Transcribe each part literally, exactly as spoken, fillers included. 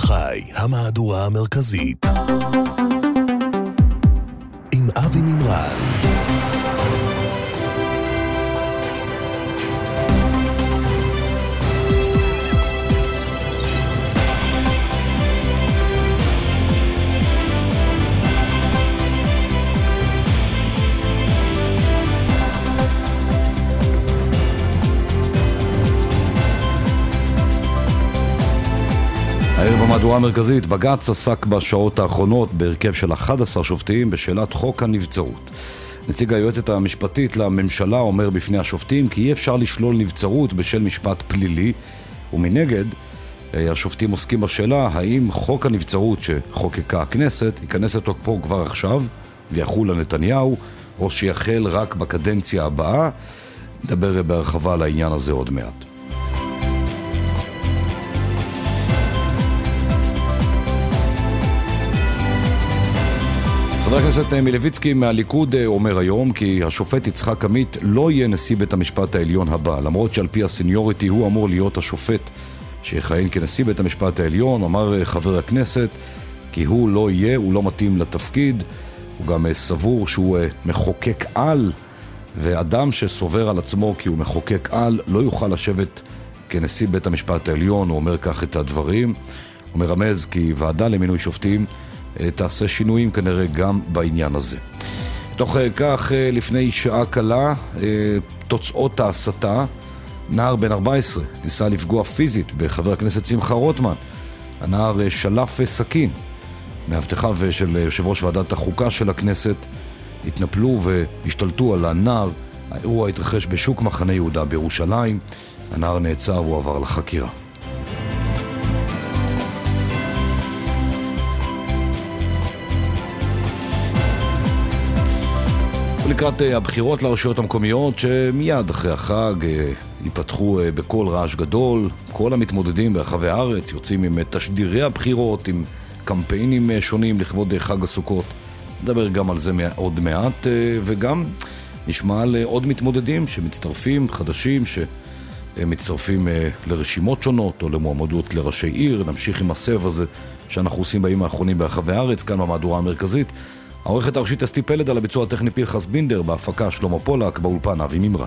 חי, המהדורה המרכזית עם אבי מימרן. הערב המהדורה המרכזית, בג"ץ עסק בשעות האחרונות בהרכב של אחד עשר שופטים בשאלת חוק הנבצרות. נציג היועצת המשפטית לממשלה אומר בפני השופטים כי אי אפשר לשלול נבצרות בשל משפט פלילי, ומנגד השופטים עוסקים בשאלה האם חוק הנבצרות שחוקקה הכנסת ייכנס לתוקפו כבר עכשיו ויחול על נתניהו, או שיחל רק בקדנציה הבאה. נדבר בהרחבה על העניין הזה עוד מעט. חבר הכנסת מילביצקי מהליכוד אומר היום כי השופט יצחק עמית לא יהיה נשיא בית המשפט העליון הבא, למרות שעל פי הסניוריטי הוא אמור להיות השופט שיכהן כנשיא בית המשפט העליון. אמר חבר הכנסת כי הוא לא יהיה, הוא לא מתאים לתפקיד, הוא גם סבור שהוא מחוקק על, ואדם שסובר על עצמו כי הוא מחוקק על לא יוכל לשבת כנשיא בית המשפט העליון. הוא אומר כך את הדברים, הוא מרמז כי ועדה למינוי שופטים תעשה שינויים כנראה גם בעניין הזה. תוך כך, לפני שעה קלה, תוצאות ההסתה, נער בן ארבע עשרה ניסה לפגוע פיזית בחבר הכנסת שמחה רוטמן. הנער שלף סכין. מאבטחיו של יושב ראש ועדת החוקה של הכנסת התנפלו והשתלטו על הנער. האירוע התרחש בשוק מחנה יהודה בירושלים. הנער נעצר והוא עבר לחקירה. לקראת הבחירות לרשויות המקומיות שמיד אחרי החג ייפתחו בכל רעש גדול, כל המתמודדים ברחבי הארץ יוצאים עם תשדירי הבחירות, עם קמפיינים שונים לכבוד חג הסוכות. נדבר גם על זה עוד מעט, וגם נשמע על עוד מתמודדים שמצטרפים, חדשים שמצטרפים לרשימות שונות או למועמדות לראשי עיר. נמשיך עם הסבב הזה שאנחנו עושים בימים האחרונים ברחבי הארץ, כאן במהדורה המרכזית. העורכת הראשית אסתי פלד, על הביצוע הטכני פנחס בינדר, בהפקה שלמה פולק, באולפן אבי מימרן.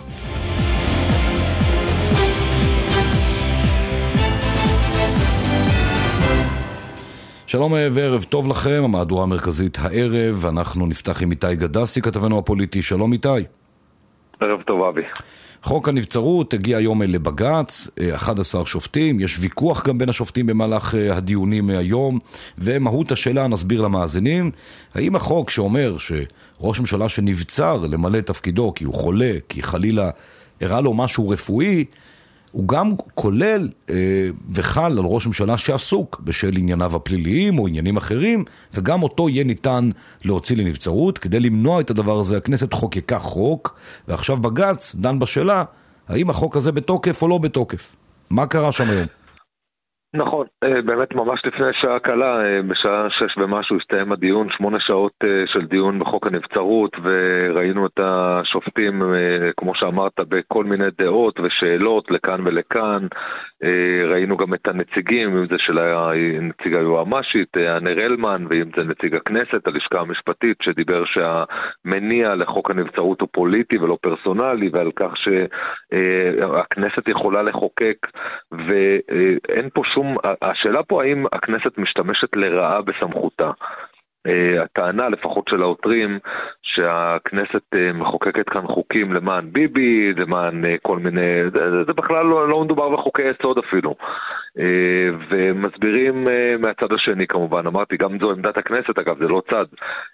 שלום וערב טוב לכם, המהדורה המרכזית הערב. אנחנו נפתח עם איתי גדסי, כתבנו הפוליטי. שלום איתי. ערב טוב אבי. חוק הנבצרות הגיע היום לבג"ץ, אחד עשר שופטים, יש ויכוח גם בין השופטים במהלך הדיונים היום, ומהות השאלה נסביר למאזינים, האם החוק שאומר שראש ממשלה שנבצר למלא תפקידו כי הוא חולה, כי חלילה הראה לו משהו רפואי, הוא גם כולל אה, וחל על ראש ממשלה שעסוק בשל ענייניו הפליליים או עניינים אחרים, וגם אותו יהיה ניתן להוציא לנבצרות. כדי למנוע את הדבר הזה, הכנסת חוקקה חוק, ועכשיו בג"ץ דן בשאלה, האם החוק הזה בתוקף או לא בתוקף. מה קרה שם היום? נכון, באמת ממש לפני שעה קלה, בשעה שש ומשהו הסתיים הדיון, שמונה שעות של דיון בחוק הנבצרות, וראינו את השופטים, כמו שאמרת, בכל מיני דעות ושאלות לכאן ולכאן. ראינו גם את הנציגים, אם זה של נציג היועמ"שית, אנר אלמן, ואם זה נציג הכנסת, הלשכה המשפטית, שדיבר שהמניע לחוק הנבצרות הוא פוליטי ולא פרסונלי, ועל כך שהכנסת יכולה לחוקק, ואין פה שום השאלה פה האם הכנסת משתמשת לרעה בסמכותה. הטענה לפחות של העותרים שהכנסת מחוקקת כאן חוקים למען ביבי, למען כל מיני, זה, זה בכלל לא, לא מדובר בחוקי יסוד אפילו. ומסבירים מהצד השני כמובן, אמרתי גם זו עמדת הכנסת, אגב זה לא צד,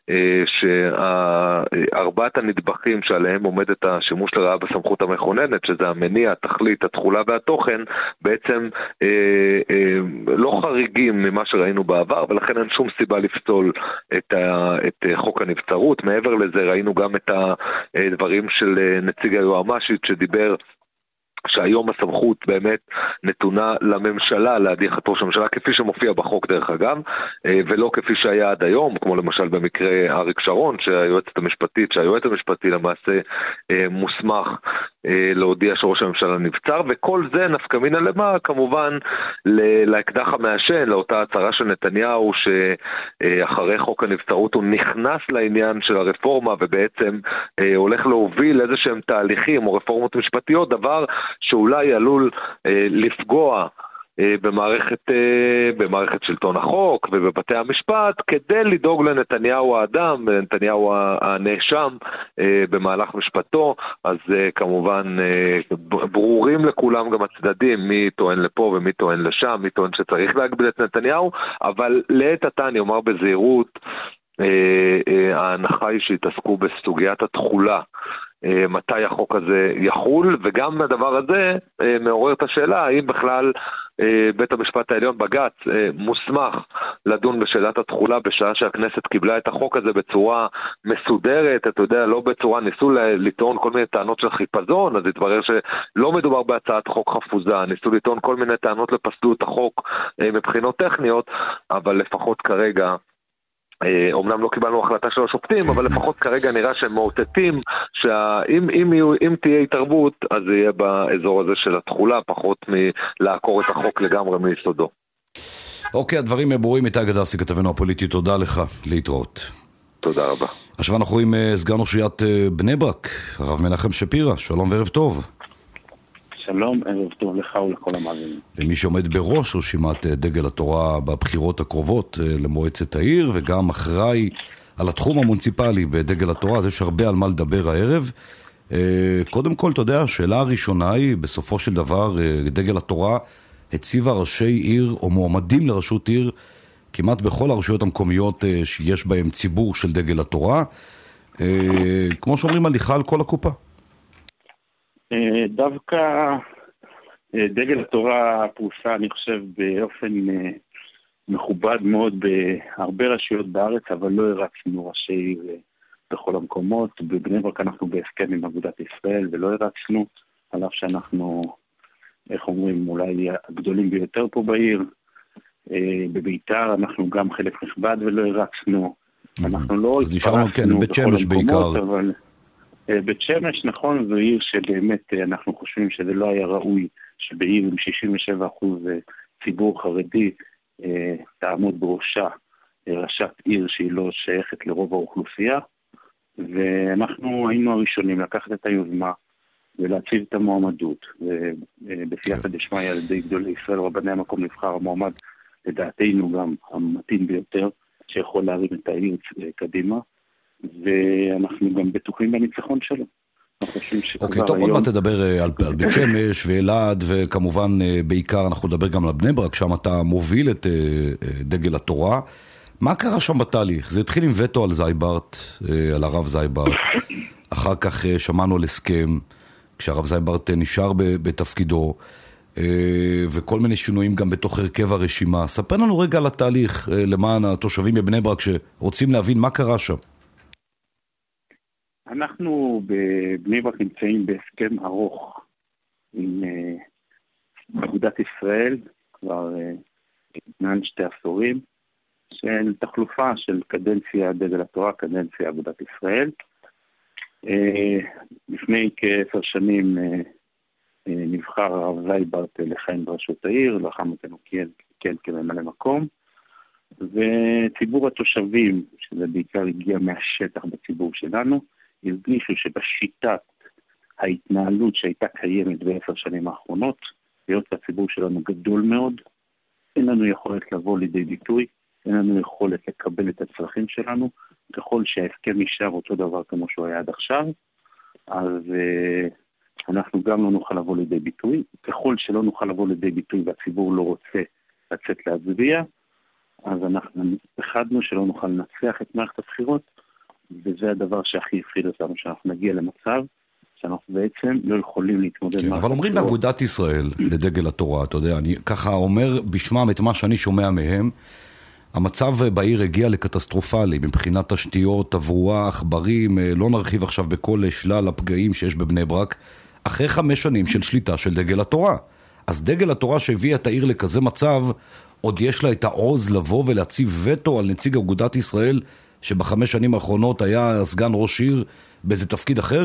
שארבעת הנדבכים שעליהם עומדת השימוש לרעה בסמכות המכוננת, שזה המניע, התכלית, התחולה והתוכן, בעצם לא חריגים ממה שראינו בעבר, ולכן אין שום סיבה לפסול את, ה, את חוק הנבצרות. מעבר לזה ראינו גם את הדברים של נציג היועמ"שית שדיבר שהיום הסמכות באמת נתונה לממשלה להדיח את ראש הממשלה, כפי שמופיע בחוק דרך אגב, ולא כפי שהיה עד היום, כמו למשל במקרה אריק שרון, שהיועצת המשפטית, שהיועץ המשפטי למעשה מוסמך להודיע שראש הממשלה נבצר, וכל זה נפקא מינה למה, כמובן לאקדח המעשן, לאותה הצהרה של נתניהו, שאחרי חוק הנבצרות הוא נכנס לעניין של הרפורמה, ובעצם הולך להוביל איזה שהם תהליכים או רפורמות משפטיות, דבר שאולי עלול אה, לפגוע אה, במערכת, אה, במערכת שלטון החוק ובבתי המשפט, כדי לדאוג לנתניהו האדם, לנתניהו הנאשם אה, במהלך משפטו. אז אה, כמובן אה, ברורים לכולם גם הצדדים, מי טוען לפה ומי טוען לשם, מי טוען שצריך להגביל את נתניהו, אבל לעת עתה אני אומר בזהירות, אה, אה, ההנחה היא שהתעסקו בסוגיית התחולה, מתי החוק הזה יחול, וגם הדבר הזה מעורר את השאלה האם בכלל בית המשפט העליון בג"ץ מוסמך לדון בשאלת התחולה בשעה שהכנסת קיבלה את החוק הזה בצורה מסודרת, אתה יודע, לא בצורה, ניסו לטעון כל מיני טענות של חיפזון, אז התברר שלא מדובר בהצעת חוק חפוזה, ניסו לטעון כל מיני טענות לפסלות החוק מבחינות טכניות, אבל לפחות כרגע אומנם לא קיבלנו החלטה של השופטים, אבל לפחות כרגע נראה שהם מאותתים שאם אם, אם תהיה התערבות, אז זה יהיה באזור הזה של התחולה, פחות מלעקור את החוק לגמרי מיסודו. אוקיי, הדברים ברורים. איתי גדסי, כתבנו הפוליטי, תודה לך, להתראות. תודה רבה. עכשיו אנחנו רואים סגן ראש עיריית בני ברק, הרב מנחם שפירא, שלום וערב טוב. שלום, ערב טוב לך ולכל המאזינים. ומי שעומד בראש רשימת דגל התורה בבחירות הקרובות למועצת העיר, וגם אחראי על התחום המוניציפלי בדגל התורה, אז יש הרבה על מה לדבר הערב. קודם כל, אתה יודע, השאלה הראשונה היא, בסופו של דבר, דגל התורה הציבה ראשי עיר או מועמדים לראשות עיר, כמעט בכל הרשויות המקומיות שיש בהם ציבור של דגל התורה. כמו שאומרים, הליכה על כל הקופה. דווקא דגל התורה פרוסה, אני חושב, באופן מכובד מאוד בהרבה רשויות בארץ, אבל לא הרצנו ראשי בכל המקומות. בבני ברק אנחנו בהסכם עם אגודת ישראל ולא הרצנו, על אף שאנחנו, איך אומרים, אולי הגדולים ביותר פה בעיר. בביתר אנחנו גם חלק נכבד ולא הרצנו. אנחנו לא התפרסנו בכל המקומות, אבל בית שמש, נכון, זו עיר שבאמת אנחנו חושבים שזה לא היה ראוי שבעיר עם שישים ושבעה אחוז ציבור חרדי תעמוד בראשה ראשת עיר שהיא לא שייכת לרוב האוכלוסייה, ואנחנו היינו הראשונים לקחת את היוזמה ולהציב את המועמדות, ובסייעתא דשמיא על ידי גדולי ישראל רבני המקום נבחר המועמד לדעתנו גם המתאים ביותר שיכול להרים את העיר קדימה, ואנחנו גם בטוחים בניצחון שלו. אוקיי, טוב, עוד מעט תדבר על בית שמש ואלעד, וכמובן בעיקר אנחנו נדבר גם על בני ברק, שם אתה מוביל את דגל התורה. מה קרה שם בתהליך? זה התחיל עם וטו על זייברט, על הרב זייברט, אחר כך שמענו על הסכם, כשהרב זייברט נשאר בתפקידו, וכל מיני שינויים גם בתוך הרכב הרשימה. ספר לנו רגע על התהליך למען התושבים בבני ברק שרוצים להבין מה קרה שם. אנחנו בבני ברק נמצאים בהסכם ארוך עם אגודת ישראל, כבר מעל שתי עשורים, של תחלופה של קדנציה דגל התורה, קדנציה אגודת ישראל. לפני כעשר שנים נבחר הרב זייברט לכהן בראשות העיר, לאחר מכן הוא כיהן כממלא מקום, וציבור התושבים, שזה בעיקר הגיע מהשטח בציבור שלנו, הרגישו שבשיטת ההתנהלות שהייתה קיימת בעשר שנים האחרונות, היות שהציבור שלנו גדול מאוד, אין לנו יכולת לבוא לידי ביטוי, אין לנו יכולת לקבל את הצרכים שלנו, ככל שההסכם נשאר אותו דבר כמו שהוא היה עד עכשיו, אז uh, אנחנו גם לא נוכל לבוא לידי ביטוי, ככל שלא נוכל לבוא לידי ביטוי והציבור לא רוצה לצאת להצביע, אז אנחנו פחדנו שלא נוכל לנצח את מערכת הבחירות, וזה הדבר שהכי הפחיד אותנו, שאנחנו נגיע למצב שאנחנו בעצם לא יכולים להתמודד. כן, אבל אומרים באגודת ישראל לדגל התורה, אתה יודע, אני ככה אומר בשמם את מה שאני שומע מהם, המצב בעיר הגיע לקטסטרופלי, מבחינת תשתיות, תברואה, עכברים, לא נרחיב עכשיו בכל שלל הפגעים שיש בבני ברק, אחרי חמש שנים של שליטה של דגל התורה. אז דגל התורה שהביאה את העיר לכזה מצב, עוד יש לה את העוז לבוא ולהציב וטו על נציג אגודת ישראל, שבחמש שנים האחרונות היה סגן ראש עיר באיזה תפקיד אחר?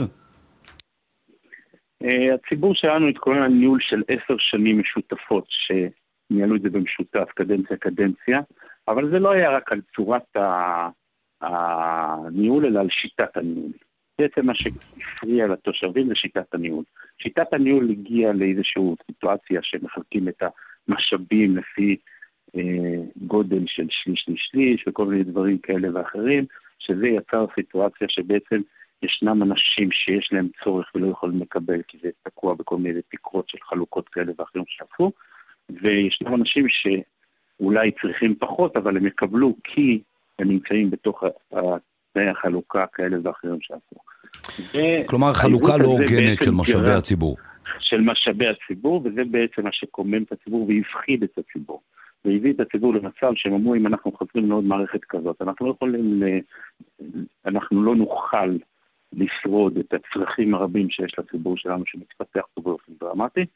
הציבור שלנו התכונן על ניהול של עשר שנים משותפות, שניהלו את זה במשותף, קדנציה קדנציה, אבל זה לא היה רק על צורת הניהול, אלא על שיטת הניהול. בעצם מה שהפריע לתושבים זה שיטת הניהול. שיטת הניהול הגיעה לאיזושהי סיטואציה שמחלקים את המשאבים לפי אה, גודל של שליש שליש שליש וכל מיני דברים כאלה ואחרים, שזה יצר סיטואציה שבעצם ישנם אנשים שיש להם צורך ולא יכולים לקבל, כי זה תקוע בכל מיני תקרות של חלוקות כאלה ואחרים שעפו, וישנם אנשים שאולי צריכים פחות, אבל הם יקבלו כי הם נמצאים בתוך תנאי החלוקה כאלה ואחרים שעפו. כלומר, חלוקה לא הוגנת של משאבי הציבור. של משאבי הציבור, וזה בעצם מה שקומם את הציבור והפחיד את הציבור. והביא את הציבור למצב שהם אמרו, אם אנחנו חוזרים לעוד מערכת כזאת, אנחנו לא יכולים, אנחנו לא נוכל לשרוד את הצרכים הרבים שיש לציבור שלנו שמתפתח פה באופן דרמטי,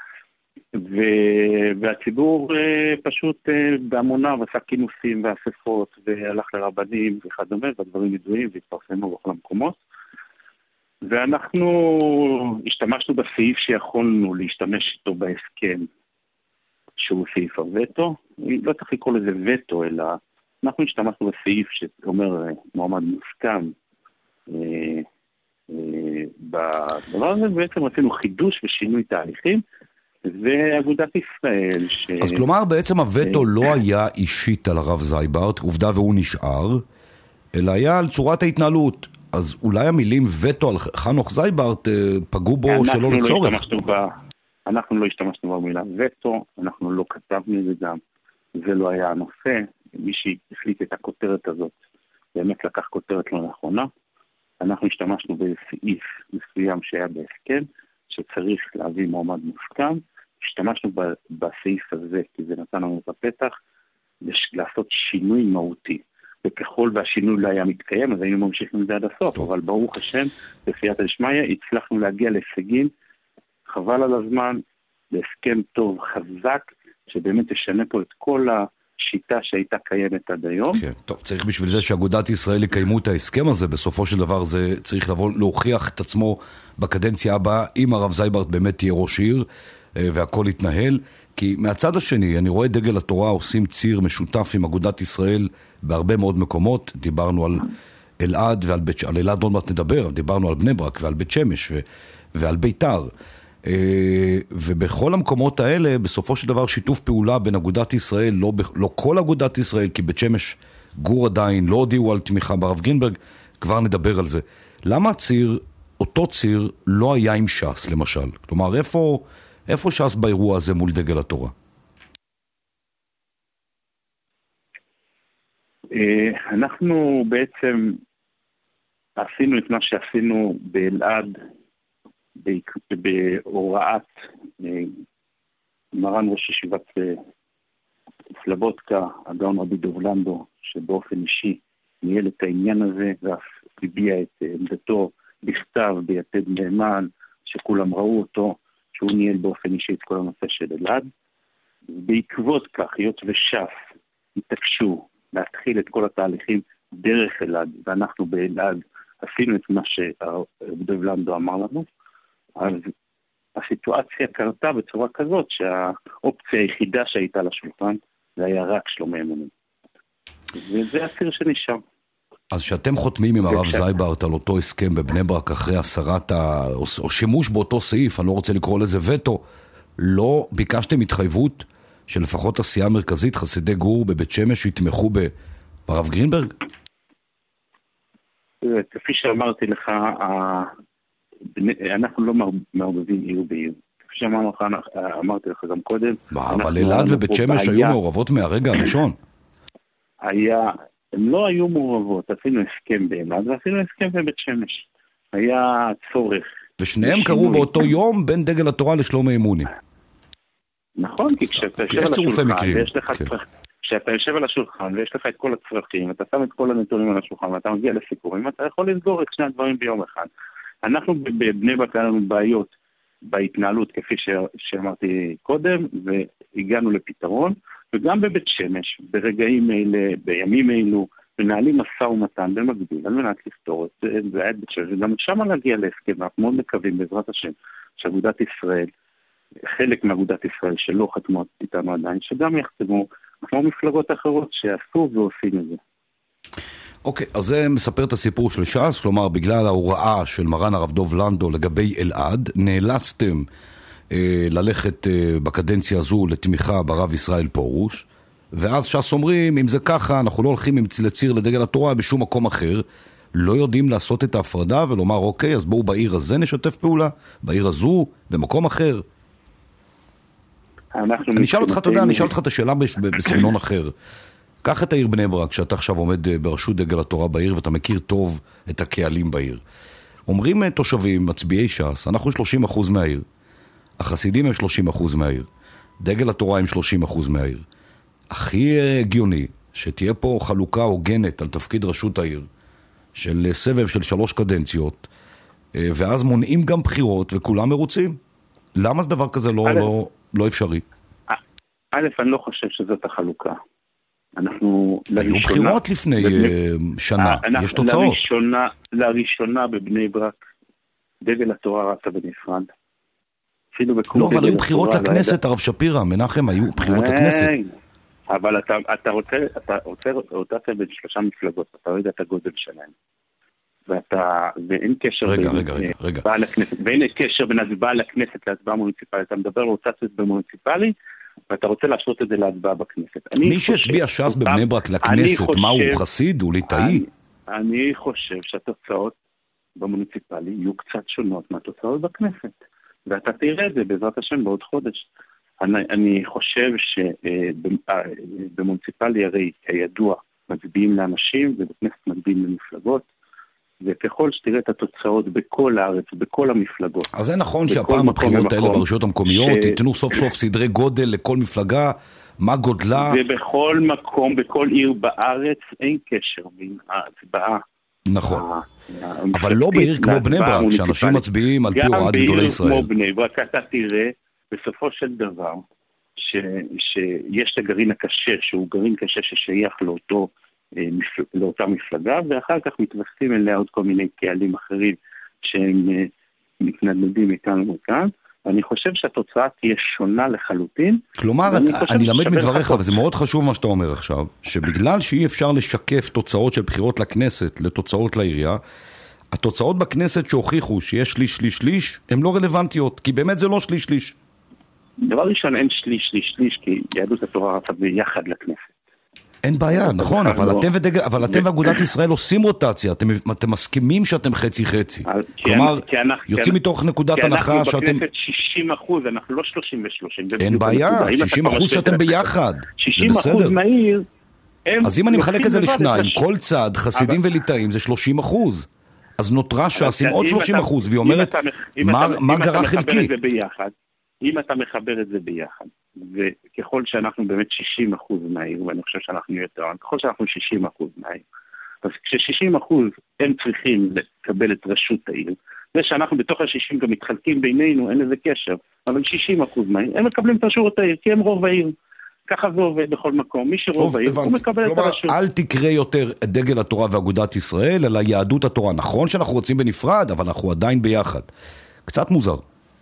והציבור פשוט בהמוניו עשה כינוסים ואספות והלך לרבנים וכדומה, והדברים ידועים והתפרסמו בכל המקומות, ואנחנו השתמשנו בסעיף שיכולנו להשתמש איתו בהסכם שהוא סעיף הווטו. לא צריך לקרוא לזה וטו, אלא אנחנו השתמשנו בסעיף שאומר מועמד מוסכם בדבר הזה, בעצם רצינו חידוש ושינוי תהליכים, ואגודת ישראל ש... אז כלומר בעצם הווטו לא היה אישית על הרב זייברט, עובדה והוא נשאר, אלא היה על צורת ההתנהלות. אז אולי המילים וטו על חנוך זייברט פגעו בו שלא לצורך. אנחנו לא השתמשנו במילה וטו, אנחנו לא כתבנו את זה גם, זה לא היה הנושא. מי שהחליט את הכותרת הזאת באמת לקח כותרת לא נכונה. אנחנו השתמשנו בסעיף מסוים שהיה בהסכם, שצריך להביא מועמד מוסכם. השתמשנו בסעיף הזה, כי זה נתן לנו את הפתח, לעשות שינוי מהותי. וככל והשינוי לא היה מתקיים, אז היינו ממשיכים את זה עד הסוף. אבל ברוך השם, בסייעתא דשמיא, הצלחנו להגיע להישגים, חבל על הזמן, להסכם טוב, חזק, שבאמת ישנה פה את כל השיטה שהייתה קיימת עד היום. כן, טוב, צריך בשביל זה שאגודת ישראל יקיימו את ההסכם הזה, בסופו של דבר זה צריך לבוא, להוכיח את עצמו בקדנציה הבאה, אם הרב זייברט באמת תהיה ראש עיר, והכל יתנהל, כי מהצד השני, אני רואה דגל התורה עושים ציר משותף עם אגודת ישראל בהרבה מאוד מקומות, דיברנו על אלעד ועל בית, על אלעד עוד מעט נדבר, דיברנו על בני ברק ועל בית שמש ו, ועל ביתר, ובכל המקומות האלה, בסופו של דבר שיתוף פעולה בין אגודת ישראל, לא, לא כל אגודת ישראל, כי בית שמש גור עדיין לא הודיעו על תמיכה ברב גרינברג, כבר נדבר על זה. למה הציר, אותו ציר, לא היה עם ש"ס למשל? כלומר, איפה... איפה ש"ס באירוע הזה מול דגל התורה? אנחנו בעצם עשינו את מה שעשינו באלעד, בהוראת מרן ראש ישיבת סלבודקה, הגאון רבי דוב לנדו, שבאופן אישי ניהל את העניין הזה, ואף הביע את עמדתו בכתב ביתד נאמן, שכולם ראו אותו, שהוא ניהל באופן אישי את כל הנושא של אלעד. בעקבות כך, היות וש"ס התעקשו להתחיל את כל התהליכים דרך אלעד, ואנחנו באלעד עשינו את מה שדוב לנדו אמר לנו, אז הסיטואציה קרתה בצורה כזאת שהאופציה היחידה שהייתה לשולחן זה היה רק שלומי אמונים. וזה הציר שנשאר. אז שאתם חותמים עם הרב זייברט על אותו הסכם בבני ברק אחרי הסרת ה... או שימוש באותו סעיף, אני לא רוצה לקרוא לזה וטו, לא ביקשתם התחייבות שלפחות הסיעה המרכזית, חסידי גור בבית שמש, יתמכו ברב גרינברג? כפי שאמרתי לך, אנחנו לא מעורבבים עיר בעיר. כפי שאמרתי לך גם קודם. מה, אבל אלעד ובית שמש היו מעורבות מהרגע הראשון? היה... הם לא היו מעורבות, עשינו הסכם באלעד, ועשינו הסכם בבית שמש. היה צורך. ושניהם קראו באותו יום בין דגל התורה לשלומי אמונים. נכון, כי כשאתה יושב על השולחן, ויש לך צרכים, כשאתה יושב על השולחן, ויש לך את כל הצרכים, אתה שם את כל הנתונים על השולחן, ואתה מגיע לסיכומים, אתה יכול לסגור את שני הדברים ביום אחד. אנחנו בבני ברק היה לנו בעיות בהתנהלות כפי ש... שאמרתי קודם, והגענו לפתרון, וגם בבית שמש, ברגעים אלה, בימים אלו, מנהלים מסע ומתן במקביל, על מנת לפתור את בעיית בית שמש, וגם שם להגיע להסכם, אנחנו מאוד מקווים בעזרת השם, שאגודת ישראל, חלק מאגודת ישראל שלא חתמו איתנו עדיין, שגם יחתמו, כמו מפלגות אחרות שעשו ועושים את זה. אוקיי, אז זה מספר את הסיפור של ש"ס, כלומר, בגלל ההוראה של מרן הרב דוב לנדו לגבי אלעד, נאלצתם אה, ללכת אה, בקדנציה הזו לתמיכה ברב ישראל פורוש, ואז ש"ס אומרים, אם זה ככה, אנחנו לא הולכים עם ציר לדגל התורה בשום מקום אחר, לא יודעים לעשות את ההפרדה ולומר, אוקיי, אז בואו בעיר הזה נשתף פעולה, בעיר הזו, במקום אחר. אני אשאל אותך, אתה יודע, אני אשאל אותך את השאלה בסגנון אחר. קח את העיר בני ברק, שאתה עכשיו עומד בראשות דגל התורה בעיר, ואתה מכיר טוב את הקהלים בעיר. אומרים תושבים, מצביעי ש"ס, אנחנו שלושים אחוז מהעיר. החסידים הם שלושים אחוז מהעיר. דגל התורה הם שלושים אחוז מהעיר. הכי הגיוני, שתהיה פה חלוקה הוגנת על תפקיד ראשות העיר, של סבב של שלוש קדנציות, ואז מונעים גם בחירות, וכולם מרוצים. למה זה דבר כזה לא, לא, לא אפשרי? א', אני לא חושב שזאת החלוקה. אנחנו היו בחירות לפני שנה, יש תוצאות. לראשונה, לראשונה בבני ברק, דגל התורה רצה בנפרד. לא, אבל היו בחירות לכנסת, הרב שפירא, מנחם, היו בחירות לכנסת. אבל אתה, אתה רוצה, אתה רוצה, אתה בין שלושה מפלגות, אתה לא יודע את הגודל שלהם. ואתה, ואין קשר רגע, בין רגע, רגע, רגע. הצבעה לכנסת, ואין קשר בין הצבעה לכנסת להצבעה מוניציפלית. אתה מדבר על רוטציות במוניציפלי, ואתה רוצה להשרות את זה להצבעה בכנסת. מי שהצביע ש"ס בבני ברק לכנסת, מה הוא חסיד? הוא ליטאי? אני, אני חושב שהתוצאות במוניציפלי יהיו קצת שונות מהתוצאות בכנסת. ואתה תראה את זה בעזרת השם בעוד חודש. אני, אני חושב שבמוניציפלי הרי כידוע מצביעים לאנשים, ובכנסת מצביעים למפלגות, וככל שתראה את התוצאות בכל הארץ, בכל המפלגות. אז זה נכון שהפעם הבחירות האלה ברשויות המקומיות, תיתנו סוף סוף סדרי גודל לכל מפלגה, מה גודלה? ובכל מקום, בכל עיר בארץ, אין קשר בין ההצבעה. נכון. אבל לא בעיר כמו בני ברק, שאנשים מצביעים על פי הוראת גדולי ישראל. גם בעיר כמו בני ברק, אתה תראה בסופו של דבר, שיש את הגרעין הקשה, שהוא גרעין קשה ששייך לאותו, לאותה מפלגה, ואחר כך מתווספים אליה עוד כל מיני קהלים אחרים שהם מתנדנדים מכאן וכאן. אני חושב שהתוצאה תהיה שונה לחלוטין. כלומר, אני למד מדבריך, וזה מאוד חשוב מה שאתה אומר עכשיו, שבגלל שאי אפשר לשקף תוצאות של בחירות לכנסת לתוצאות לעירייה, התוצאות בכנסת שהוכיחו שיש שליש, שליש, שליש, הן לא רלוונטיות, כי באמת זה לא שליש, שליש. דבר ראשון, אין שליש, שליש, שליש, כי יהדות התורה רצה ביחד לכנסת. אין בעיה, נכון, אבל אתם ודגל, אבל אתם ואגודת ישראל עושים רוטציה, אתם, אתם מסכימים שאתם חצי חצי. כלומר, יוצאים מתוך נקודת הנחה שאתם... כי אנחנו בכנסת שישים אחוז, אנחנו לא שלושים ושלושים. אין בעיה, שישים אחוז שאתם ביחד. שישים אחוז מהיר. אז אם אני מחלק את זה לשניים, כל צד, חסידים וליטאים, זה שלושים אחוז. אז נותרה ש"ס עם עוד שלושים אחוז, והיא אומרת, מה גרה חלקי? אם אתה מחבר את זה ביחד, וככל שאנחנו באמת שישים אחוז מהעיר, ואני חושב שאנחנו יותר, ככל שאנחנו שישים אחוז מהעיר, אז כש-שישים אחוז הם צריכים לקבל את רשות העיר, ושאנחנו בתוך ה-שישים גם מתחלקים בינינו, אין לזה קשר, אבל שישים אחוז מהעיר, הם מקבלים את רשות העיר, כי הם רוב העיר. ככה זה עובד בכל מקום, מי שרוב העיר, הוא מקבל את הרשות. אל תקרא יותר דגל התורה ואגודת ישראל, אלא יהדות התורה. נכון שאנחנו רוצים בנפרד, אבל אנחנו עדיין ביחד. קצת מוזר.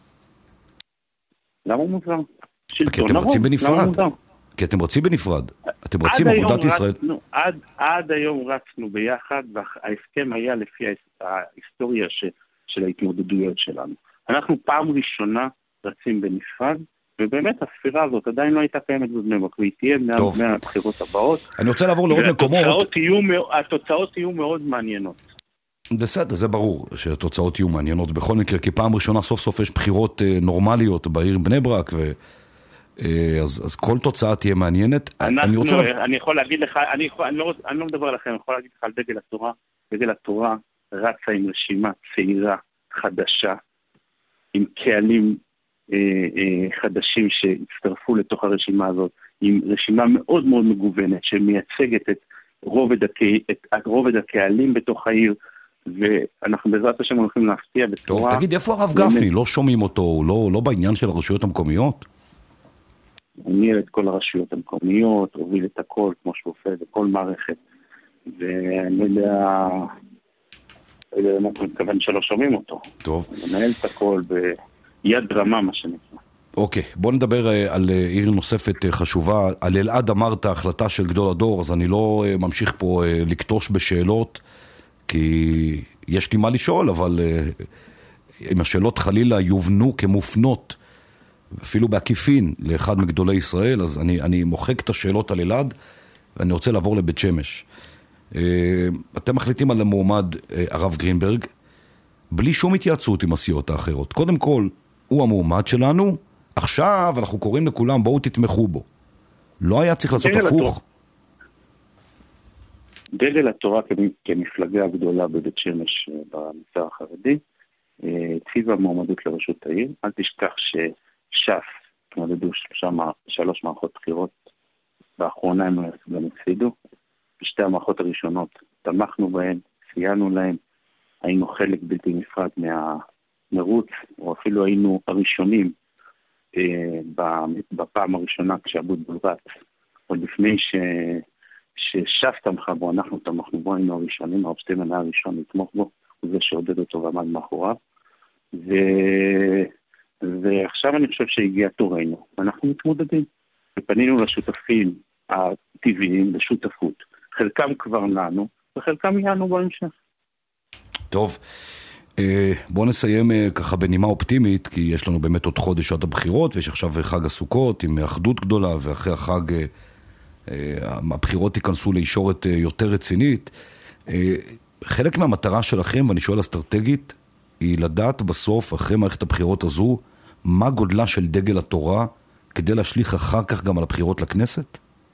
למה מוזר? כי אתם רוצים בנפרד. כי אתם רוצים בנפרד. אתם רוצים אגודת ישראל. עד היום רצנו ביחד, וההסכם היה לפי ההיסטוריה של ההתמודדויות שלנו. אנחנו פעם ראשונה רצים בנפרד, ובאמת הספירה הזאת עדיין לא הייתה קיימת בבני ברק, והיא תהיה מהבחירות הבאות. אני רוצה לעבור לעוד מקומות. התוצאות יהיו מאוד מעניינות. בסדר, זה ברור שהתוצאות יהיו מעניינות בכל מקרה, כי פעם ראשונה סוף סוף יש בחירות נורמליות בעיר בני ברק, אז, אז כל תוצאה תהיה מעניינת. אנחנו, אני, רוצה... אני יכול להגיד לך, אני, יכול, אני, לא, אני לא מדבר עליכם, אני יכול להגיד לך על דגל התורה. דגל התורה רצה עם רשימה צעירה, חדשה, עם קהלים אה, אה, חדשים שהצטרפו לתוך הרשימה הזאת, עם רשימה מאוד מאוד מגוונת, שמייצגת את רובד, הקה, את רובד הקהלים בתוך העיר, ואנחנו בעזרת השם הולכים להפתיע בצורה... טוב, תגיד, איפה הרב גפני? לא שומעים אותו, הוא לא, לא בעניין של הרשויות המקומיות? הוא ניהל את כל הרשויות המקומיות, הוביל את הכל כמו שהוא עושה בכל מערכת, ואני יודע, אני מתכוון שלא שומעים אותו. טוב. הוא מנהל את הכל ביד רמה, מה שנקרא. אוקיי, בוא נדבר על עיר נוספת חשובה. על אלעד אמרת החלטה של גדול הדור, אז אני לא ממשיך פה לקטוש בשאלות, כי יש לי מה לשאול, אבל אם השאלות חלילה יובנו כמופנות, אפילו בעקיפין, לאחד מגדולי ישראל, אז אני, אני מוחק את השאלות על אלעד, ואני רוצה לעבור לבית שמש. אתם מחליטים על המועמד הרב גרינברג, בלי שום התייעצות עם הסיעות האחרות. קודם כל, הוא המועמד שלנו, עכשיו אנחנו קוראים לכולם, בואו תתמכו בו. לא היה צריך לעשות הפוך. דגל התורה כמפלגה הגדולה בבית שמש במגזר החרדי, הציבה מועמדות לראשות העיר. אל תשכח שש"ס התמודדו שלוש מערכות בחירות, באחרונה הם גם הפסידו. בשתי המערכות הראשונות תמכנו בהן, סייענו להן, היינו חלק בלתי נפרד מהמרוץ, או אפילו היינו הראשונים בפעם הראשונה כשאבוטבול רץ, עוד לפני ש... שש"ס תמכה בו, אנחנו תמכנו בו, היינו הראשונים, הרב שטינמן היה הראשון לתמוך בו, הוא זה שעודד אותו ועמד מאחוריו, ו... ועכשיו אני חושב שהגיע תורנו, ואנחנו מתמודדים, ופנינו לשותפים הטבעיים בשותפות, חלקם כבר נענו, וחלקם יענו בהמשך. טוב, בואו נסיים ככה בנימה אופטימית, כי יש לנו באמת עוד חודש עד הבחירות, ויש עכשיו חג הסוכות עם אחדות גדולה, ואחרי החג הבחירות ייכנסו לישורת יותר רצינית. חלק מהמטרה שלכם, ואני שואל אסטרטגית, היא לדעת בסוף, אחרי מערכת הבחירות הזו, מה גודלה של דגל התורה, כדי להשליך אחר כך גם על הבחירות לכנסת?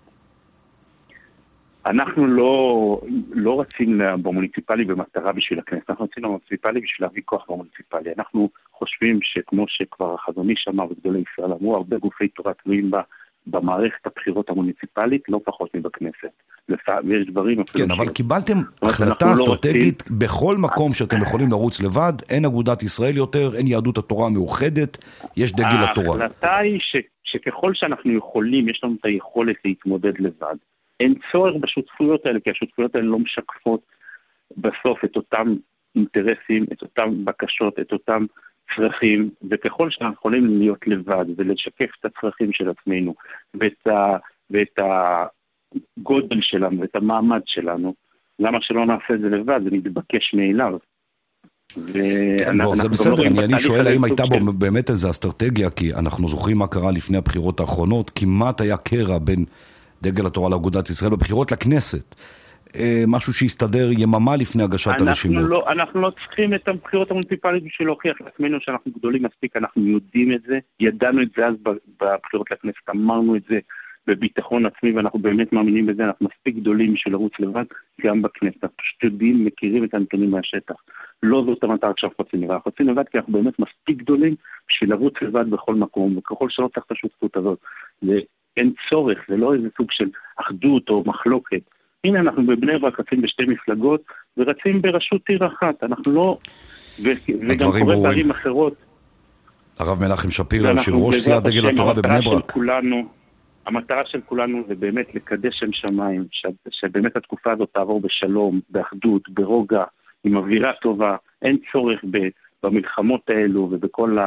אנחנו לא, לא רצים במוניציפלי במטרה בשביל הכנסת, אנחנו רצים במוניציפלי בשביל להביא כוח במוניציפלי. אנחנו חושבים שכמו שכבר החזוני שמע וגדולי ישראל אמרו, הרבה גופי תורה תלויים בה, במערכת הבחירות המוניציפלית, לא פחות מבכנסת. ויש דברים... כן, אבל קיבלתם החלטה אסטרטגית בכל מקום שאתם יכולים לרוץ לבד, אין אגודת ישראל יותר, אין יהדות התורה מאוחדת, יש דגל התורה. ההחלטה היא שככל שאנחנו יכולים, יש לנו את היכולת להתמודד לבד. אין צורך בשותפויות האלה, כי השותפויות האלה לא משקפות בסוף את אותם אינטרסים, את אותם בקשות, את אותם צרכים, וככל שאנחנו יכולים להיות לבד ולשקף את הצרכים של עצמנו ואת, ה, ואת הגודל שלנו ואת המעמד שלנו, למה שלא נעשה את זה לבד? זה מתבקש מאליו. כן, לא, זה בסדר, אני, אני שואל האם הייתה בו באמת איזו אסטרטגיה, כי אנחנו זוכרים מה קרה לפני הבחירות האחרונות, כמעט היה קרע בין דגל התורה לאגודת ישראל בבחירות לכנסת. משהו שיסתדר יממה לפני הגשת הרשימות. לא, אנחנו לא צריכים את הבחירות המוניציפליות בשביל להוכיח לעצמנו שאנחנו גדולים מספיק, אנחנו יודעים את זה, ידענו את זה אז בבחירות לכנסת, אמרנו את זה בביטחון עצמי, ואנחנו באמת מאמינים בזה, אנחנו מספיק גדולים בשביל לרוץ לבד, גם בכנסת, אנחנו פשוט יודעים, מכירים את הנתונים מהשטח. לא זאת המטרה עכשיו חוצים לבד, חוצים לבד כי אנחנו באמת מספיק גדולים בשביל לרוץ לבד בכל מקום, וככל שלא צריך את השותפות הזאת, אין צורך, זה לא איזה סוג של אחדות או מחלוקת. הנה אנחנו בבני ברק רצים בשתי מפלגות, ורצים בראשות עיר אחת, אנחנו לא, וגם קורה בערים אחרות. הרב מנחם שפירא, יושב ראש סיעת דגל התורה בבני ברק. המטרה של כולנו זה באמת לקדש שם שמיים, שבאמת התקופה הזאת תעבור בשלום, באחדות, ברוגע, עם אווירה טובה, אין צורך במלחמות האלו ובכל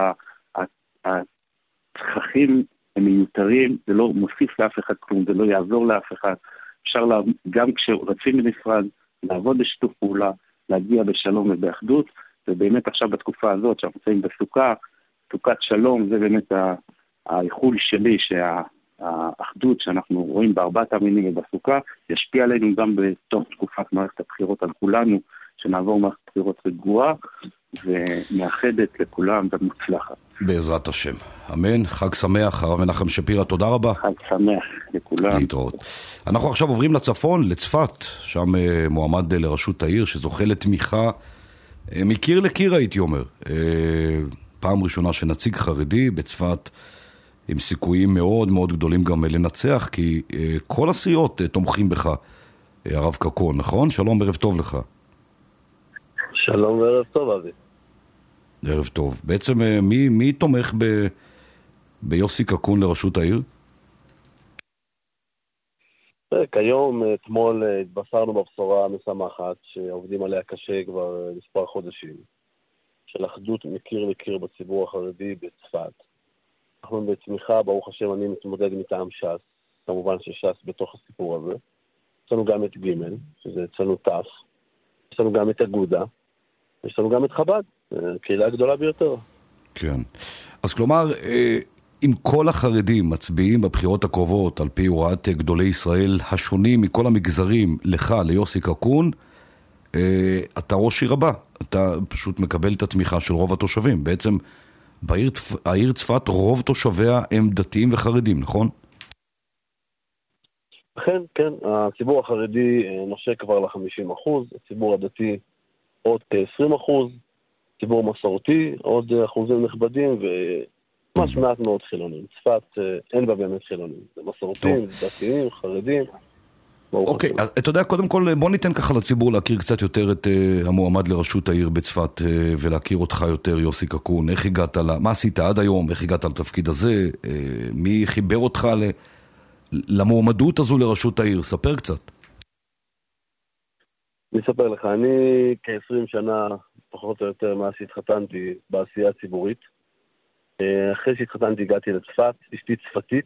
הצרכים מיותרים, זה לא מוסיף לאף אחד כלום, זה לא יעזור לאף אחד. אפשר לה, גם כשרצים בנפרד, לעבוד בשיתוף פעולה, להגיע בשלום ובאחדות, ובאמת עכשיו בתקופה הזאת, שאנחנו נמצאים בסוכה, סוכת שלום, זה באמת האיחול שלי, שהאחדות שאנחנו רואים בארבעת המינים ובסוכה, ישפיע עלינו גם בתוך תקופת מערכת הבחירות על כולנו, שנעבור מערכת בחירות רגועה, ומאחדת לכולם ומוצלחת. בעזרת השם. אמן. חג שמח, הרב מנחם שפירא, תודה רבה. חג שמח לכולם. להתראות. אנחנו עכשיו עוברים לצפון, לצפת, שם מועמד לראשות העיר, שזוכה לתמיכה מקיר לקיר, הייתי אומר. פעם ראשונה שנציג חרדי בצפת, עם סיכויים מאוד מאוד גדולים גם לנצח, כי כל הסיעות תומכים בך, הרב קקון, נכון? שלום, ערב טוב לך. שלום וערב טוב, אבי. ערב טוב. בעצם מי, מי תומך ב, ביוסי קקון לראשות העיר? כיום, אתמול התבשרנו בבשורה המשמחת שעובדים עליה קשה כבר מספר חודשים, של אחדות מקיר לקיר בציבור החרדי בצפת. אנחנו בתמיכה, ברוך השם, אני מתמודד מטעם ש"ס, כמובן שש"ס בתוך הסיפור הזה. יש לנו גם את ג', שזה אצלנו תף, יש לנו גם את אגודה, יש לנו גם את חב"ד, קהילה הגדולה ביותר. כן. אז כלומר, אם כל החרדים מצביעים בבחירות הקרובות על פי הוראת גדולי ישראל השונים מכל המגזרים לך, ליוסי קקון, אתה ראש עיר הבא. אתה פשוט מקבל את התמיכה של רוב התושבים. בעצם בעיר, העיר צפת רוב תושביה הם דתיים וחרדים, נכון? כן, כן. הציבור החרדי נושק כבר ל-חמישים אחוז, הציבור הדתי עוד כ-עשרים אחוז, ציבור מסורתי עוד אחוזים נכבדים וממש מעט מאוד חילונים. צפת אין בה באמת חילונים. זה מסורתים, דתיים, חרדים. אוקיי, אתה יודע, קודם כל בוא ניתן ככה לציבור להכיר קצת יותר את המועמד לראשות העיר בצפת ולהכיר אותך יותר, יוסי קקון. איך הגעת, מה עשית עד היום? איך הגעת לתפקיד הזה? מי חיבר אותך למועמדות הזו לראשות העיר? ספר קצת. אני אספר לך, אני כ-עשרים שנה, פחות או יותר, מאז שהתחתנתי בעשייה הציבורית. אחרי שהתחתנתי הגעתי לצפת, אשתי צפתית,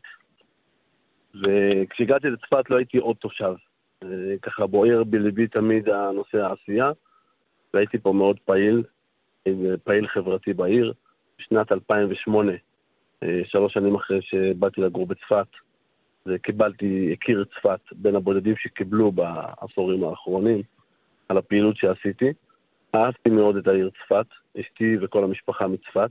וכשהגעתי לצפת לא הייתי עוד תושב. ככה בוער בלבי תמיד הנושא העשייה, והייתי פה מאוד פעיל, פעיל חברתי בעיר. בשנת אלפיים ושמונה, שלוש שנים אחרי שבאתי לגור בצפת, וקיבלתי, הכיר את צפת בין הבודדים שקיבלו בעשורים האחרונים, על הפעילות שעשיתי. אהבתי מאוד את העיר צפת, אשתי וכל המשפחה מצפת.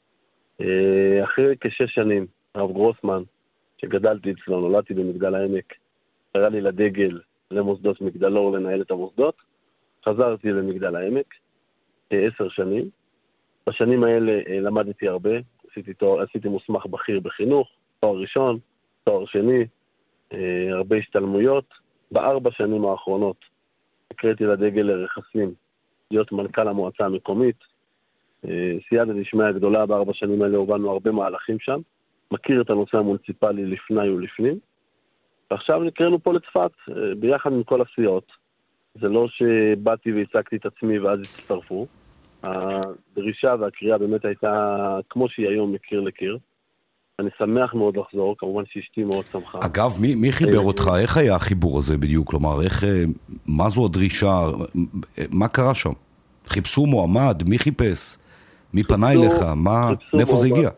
אחרי כשש שנים, הרב גרוסמן, שגדלתי אצלו, נולדתי במגדל העמק, קרא לי לדגל למוסדות מגדלור לנהל את המוסדות, חזרתי למגדל העמק, עשר שנים. בשנים האלה למדתי הרבה, עשיתי, תואר, עשיתי מוסמך בכיר בחינוך, תואר ראשון, תואר שני, הרבה השתלמויות. בארבע שנים האחרונות הקראתי לדגל לרכסים, להיות מנכ"ל המועצה המקומית. סייעתא דשמיא הגדולה, בארבע שנים האלה הובלנו הרבה מהלכים שם, מכיר את הנושא המוניציפלי לפני ולפנים, ועכשיו נקראנו פה לצפת, ביחד עם כל הסיעות. זה לא שבאתי והצגתי את עצמי ואז הצטרפו. הדרישה והקריאה באמת הייתה כמו שהיא היום מקיר לקיר. אני שמח מאוד לחזור, כמובן שאשתי מאוד שמחה. אגב, מי, מי חיבר אותך? איך היה החיבור הזה בדיוק? כלומר, איך, מה זו הדרישה? מה קרה שם? חיפשו מועמד? מי חיפש? מי פנה אליך? מה, מאיפה זה הגיע?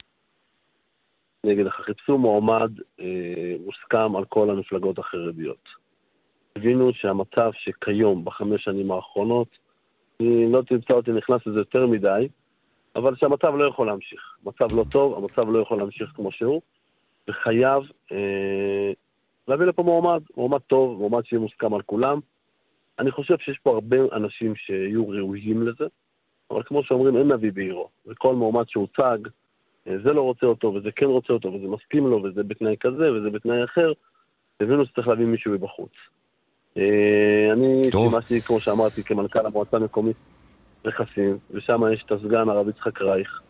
אני אגיד לך, חיפשו מועמד אה, מוסכם על כל המפלגות החרדיות. הבינו שהמצב שכיום בחמש שנים האחרונות, אני לא תמצא אותי נכנס לזה יותר מדי, אבל שהמצב לא יכול להמשיך. מצב לא טוב, המצב לא יכול להמשיך כמו שהוא, וחייב אה, להביא לפה מועמד, מועמד טוב, מועמד שיהיה מוסכם על כולם. אני חושב שיש פה הרבה אנשים שיהיו ראויים לזה, אבל כמו שאומרים, אין נביא בעירו. וכל מועמד שהוצג, זה לא רוצה אותו, וזה כן רוצה אותו, וזה מסכים לו, וזה בתנאי כזה, וזה בתנאי אחר, הבינו שצריך להביא מישהו מבחוץ. אני שימשתי, כמו שאמרתי, כמנכ"ל המועצה המקומית רכסים, ושם יש את הסגן הרב יצחק רייך,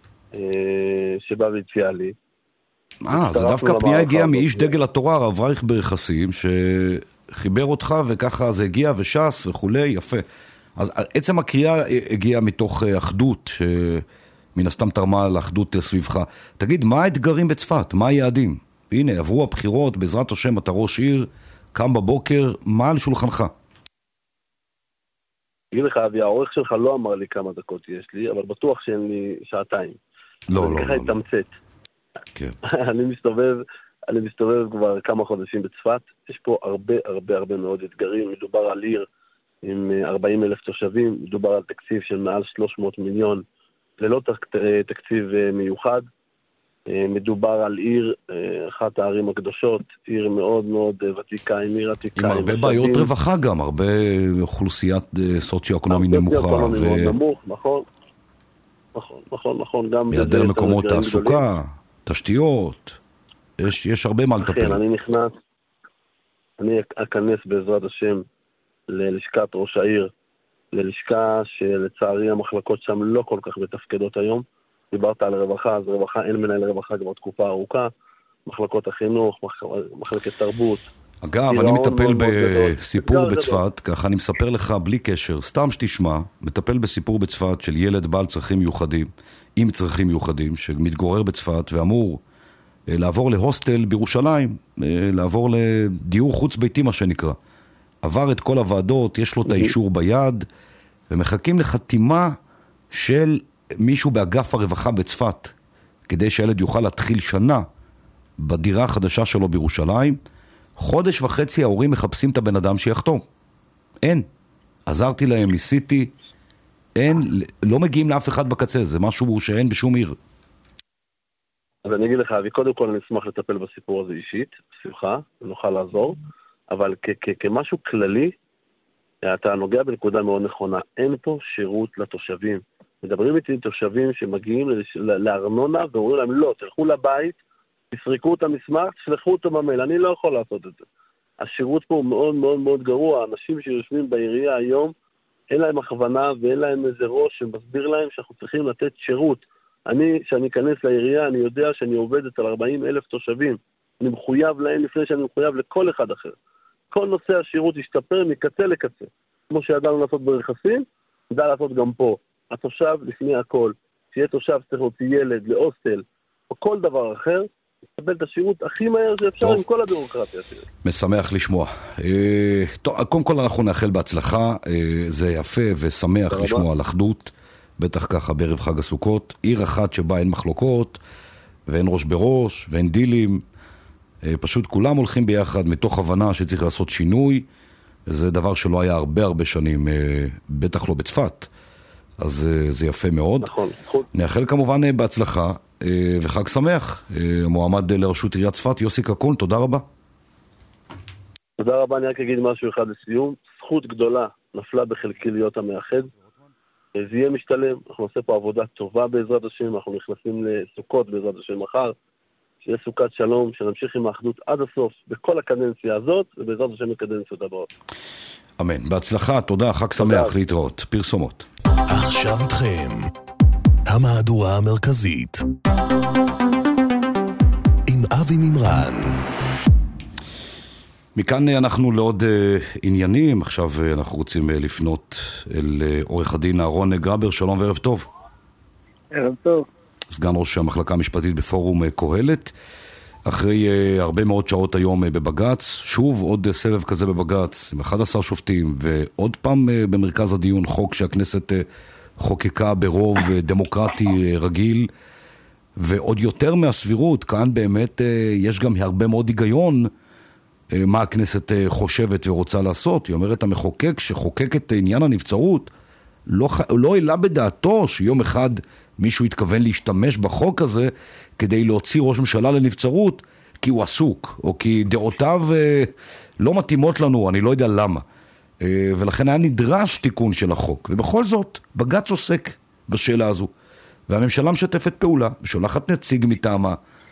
שבא והציע לי. אה, זה דווקא פנייה הגיעה מאיש דגל התורה, הרב רייך ברכסים, שחיבר אותך, וככה זה הגיע, וש"ס וכולי, יפה. אז עצם הקריאה הגיעה מתוך אחדות, שמן הסתם תרמה לאחדות סביבך. תגיד, מה האתגרים בצפת? מה היעדים? הנה, עברו הבחירות, בעזרת השם אתה ראש עיר, קם בבוקר, מה על שולחנך? אגיד לך, אבי, העורך שלך לא אמר לי כמה דקות יש לי, אבל בטוח שאין לי שעתיים. לא, לא, לא. אני ככה התאמצת. כן. אני מסתובב, אני מסתובב כבר כמה חודשים בצפת, יש פה הרבה הרבה הרבה מאוד אתגרים, מדובר על עיר עם ארבעים אלף תושבים, מדובר על תקציב של מעל שלוש מאות מיליון, ללא תקציב מיוחד, מדובר על עיר, אחת הערים הקדושות, עיר מאוד מאוד ותיקה, עם עיר עתיקה. עם הרבה בעיות רווחה גם, הרבה אוכלוסיית סוציו-אקונומי נמוכה. סוציו-אקונומי מאוד נמוך, נכון, נכון, נכון, נכון. בהיעדר מקומות תעסוקה, תשתיות, יש, יש הרבה מה לטפל. כן, אני נכנס, אני אכנס בעזרת השם ללשכת ראש העיר ללשכה שלצערי המחלקות שם לא כל כך מתפקדות היום. דיברת על רווחה, אז רווחה, אין מנהל רווחה כבר תקופה ארוכה, מחלקות החינוך, מחלקת תרבות. אגב, אני מטפל בסיפור בצפת, ככה אני מספר לך בלי קשר, סתם שתשמע, מטפל בסיפור בצפת של ילד בעל צרכים מיוחדים, עם צרכים מיוחדים, שמתגורר בצפת ואמור לעבור להוסטל בירושלים, לעבור לדיור חוץ ביתי מה שנקרא. עבר את כל הוועדות, יש לו את האישור ביד, ומחכים לחתימה של מישהו באגף הרווחה בצפת, כדי שהילד יוכל להתחיל שנה בדירה החדשה שלו בירושלים. חודש וחצי ההורים מחפשים את הבן אדם שיחתום. אין. עזרתי להם, ניסיתי, אין, לא מגיעים לאף אחד בקצה, זה משהו שאין בשום עיר. אז אני אגיד לך, אבי, קודם כל אני אשמח לטפל בסיפור הזה אישית, בשמחה, נוכל לעזור, אבל כמשהו כללי, אתה נוגע בנקודה מאוד נכונה, אין פה שירות לתושבים. מדברים איתי עם תושבים שמגיעים לארנונה ואומרים להם, לא, תלכו לבית, תסריקו את המסמך, תשלחו אותו במייל, אני לא יכול לעשות את זה. השירות פה הוא מאוד מאוד מאוד גרוע, האנשים שיושבים בעירייה היום, אין להם הכוונה ואין להם איזה ראש שמסביר להם שאנחנו צריכים לתת שירות. אני, כשאני אכנס לעירייה, אני יודע שאני עובדת על ארבעים אלף תושבים, אני מחויב להם לפני שאני מחויב לכל אחד אחר. כל נושא השירות ישתפר מקצה לקצה. כמו שידענו לעשות ברכסים, נדע לעשות גם פה. התושב לפני הכל, שיהיה תושב צריך להוציא ילד להוסטל, או כל דבר אחר, לקבל את השירות הכי מהר שאפשר טוב. עם כל הבירוקרטיה. משמח לשמוע. אה, טוב, קודם כל אנחנו נאחל בהצלחה, אה, זה יפה ושמח תרבה. לשמוע על אחדות, בטח ככה בערב חג הסוכות, עיר אחת שבה אין מחלוקות, ואין ראש בראש, ואין דילים, אה, פשוט כולם הולכים ביחד מתוך הבנה שצריך לעשות שינוי, זה דבר שלא היה הרבה הרבה שנים, אה, בטח לא בצפת, אז אה, זה יפה מאוד. נכון, נכון. נאחל כמובן בהצלחה, וחג שמח. מועמד לראשות עיריית צפת, יוסי קקון, תודה רבה. תודה רבה, אני רק אגיד משהו אחד לסיום. זכות גדולה נפלה בחלקי להיות המאחד. זה יהיה משתלם, אנחנו נעשה פה עבודה טובה בעזרת השם, אנחנו נכנסים לסוכות בעזרת השם מחר, שיהיה סוכת שלום, שנמשיך עם האחדות עד הסוף, בכל הקדנציה הזאת, ובעזרת השם הקדנציות הבאות. אמן, בהצלחה, תודה, חג שמח, להתראות. פרסומות. עכשיו איתכם. המהדורה המרכזית עם אבי מימרן. מכאן אנחנו לעוד עניינים. עכשיו אנחנו רוצים לפנות אל עורך הדין אהרון גרבר. שלום וערב טוב. ערב טוב. סגן ראש המחלקה המשפטית בפורום קהלת. אחרי הרבה מאוד שעות היום בבג"ץ, שוב עוד סבב כזה בבג"ץ עם אחד עשר שופטים, ועוד פעם במרכז הדיון חוק שהכנסת חוקקה ברוב דמוקרטי רגיל, ועוד יותר מהסבירות, כאן באמת יש גם הרבה מאוד היגיון מה הכנסת חושבת ורוצה לעשות. היא אומרת, המחוקק שחוקק את עניין הנבצרות, לא, לא העלה בדעתו שיום אחד מישהו התכוון להשתמש בחוק הזה כדי להוציא ראש ממשלה לנבצרות, כי הוא עסוק, או כי דעותיו לא מתאימות לנו, אני לא יודע למה. ולכן היה נדרש תיקון של החוק, ובכל זאת בג"ץ עוסק בשאלה הזו, והממשלה משתפת פעולה ושולחת נציג מטעמה.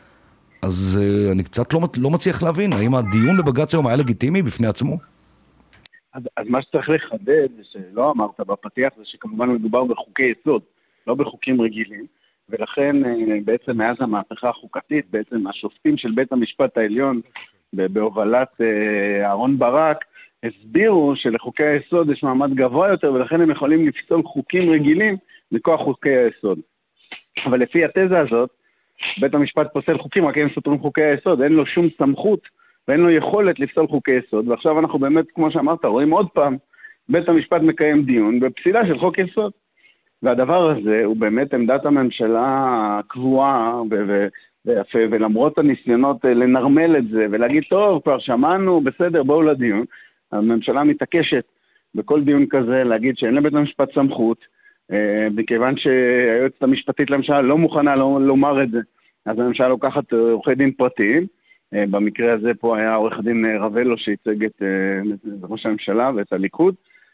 אז uh, אני קצת לא, לא מצליח להבין האם הדיון בבג"ץ היום היה לגיטימי בפני עצמו. אז, אז מה שצריך לחדד, שלא אמרת בפתיח, זה שכמובן מדובר בחוקי יסוד, לא בחוקים רגילים, ולכן בעצם מאז המהפכה החוקתית, בעצם השופטים של בית המשפט העליון בהובלת אהרון ברק הסבירו שלחוקי היסוד יש מעמד גבוה יותר, ולכן הם יכולים לפסול חוקים רגילים מכוח חוקי היסוד. אבל לפי התזה הזאת, בית המשפט פוסל חוקים רק הם סותרים חוקי היסוד, אין לו שום סמכות ואין לו יכולת לפסול חוקי יסוד. ועכשיו אנחנו באמת, כמו שאמרת, רואים עוד פעם, בית המשפט מקיים דיון בפסילה של חוק יסוד. והדבר הזה הוא באמת עמדת הממשלה הקבועה, ו- ו- ו- ולמרות הניסיונות לנרמל את זה ולהגיד, טוב, כבר שמענו, בסדר, בואו לדיון, הממשלה מתעקשת בכל דיון כזה להגיד שאין לבית המשפט סמכות, מכיוון שהיועצת המשפטית לממשלה לא מוכנה לומר את זה, אז הממשלה לוקחת עורכי דין פרטיים, במקרה הזה פה היה עורך דין רבלו שייצג את ראש הממשלה ואת הליכוד,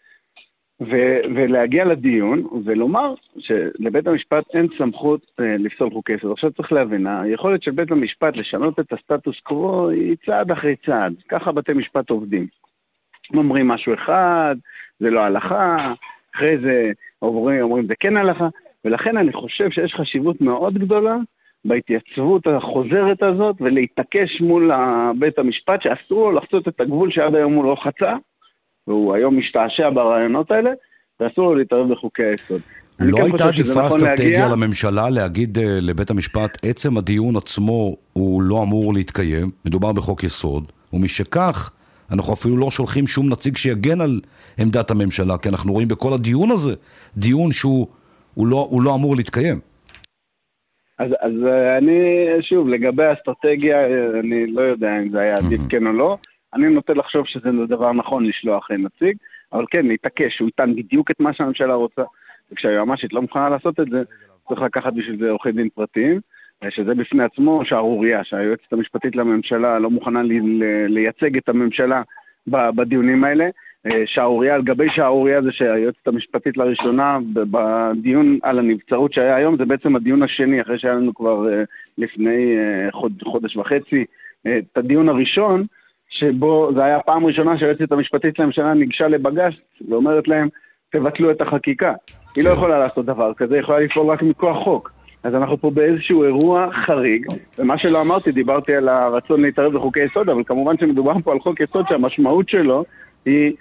ו- ולהגיע לדיון ולומר שלבית המשפט אין סמכות לפסול חוקי יסוד. עכשיו צריך להבין, היכולת של בית המשפט לשנות את הסטטוס קוו היא צעד אחרי צעד, ככה בתי משפט עובדים. הם אומרים משהו אחד, זה לא הלכה, אחרי זה אומרים, אומרים זה כן הלכה, ולכן אני חושב שיש חשיבות מאוד גדולה בהתייצבות החוזרת הזאת, ולהתעקש מול בית המשפט שאסור לו לחצות את הגבול שעד היום הוא לא חצה, והוא היום משתעשע ברעיונות האלה, ואסור לו להתערב בחוקי היסוד. לא הייתה עדיפה אסטרטגיה לממשלה להגיד לבית המשפט, עצם הדיון עצמו הוא לא אמור להתקיים, מדובר בחוק יסוד, ומשכך אנחנו אפילו לא שולחים שום נציג שיגן על עמדת הממשלה, כי אנחנו רואים בכל הדיון הזה, דיון שהוא הוא לא, הוא לא אמור להתקיים. אז, אז אני, שוב, לגבי האסטרטגיה, אני לא יודע אם זה היה עדיף כן או לא, אני נוטה לחשוב שזה דבר נכון לשלוח נציג, אבל כן, להתעקש, הוא ייתן בדיוק את מה שהממשלה רוצה, וכשהיועמ"שית לא מוכנה לעשות את זה, צריך לקחת בשביל זה עורכי דין פרטיים, שזה בפני עצמו שערוריה, שהיועצת המשפטית לממשלה לא מוכנה לייצג את הממשלה בדיונים האלה, שערוריה על גבי שערוריה זה שהיועצת המשפטית לראשונה בדיון על הנבצרות שהיה היום, זה בעצם הדיון השני, אחרי שהיה לנו כבר לפני חודש וחצי את הדיון הראשון, שבו זה היה פעם ראשונה שהיועצת המשפטית לממשלה ניגשה לבג"ץ ואומרת להם, תבטלו את החקיקה. היא לא יכולה לעשות דבר כזה, היא יכולה לפעול רק מכוח חוק. אז אנחנו פה באיזשהו אירוע חריג, ומה שלא אמרתי, דיברתי על הרצון להתערב בחוקי יסוד, אבל כמובן שמדובר פה על חוק יסוד שהמשמעות שלו היא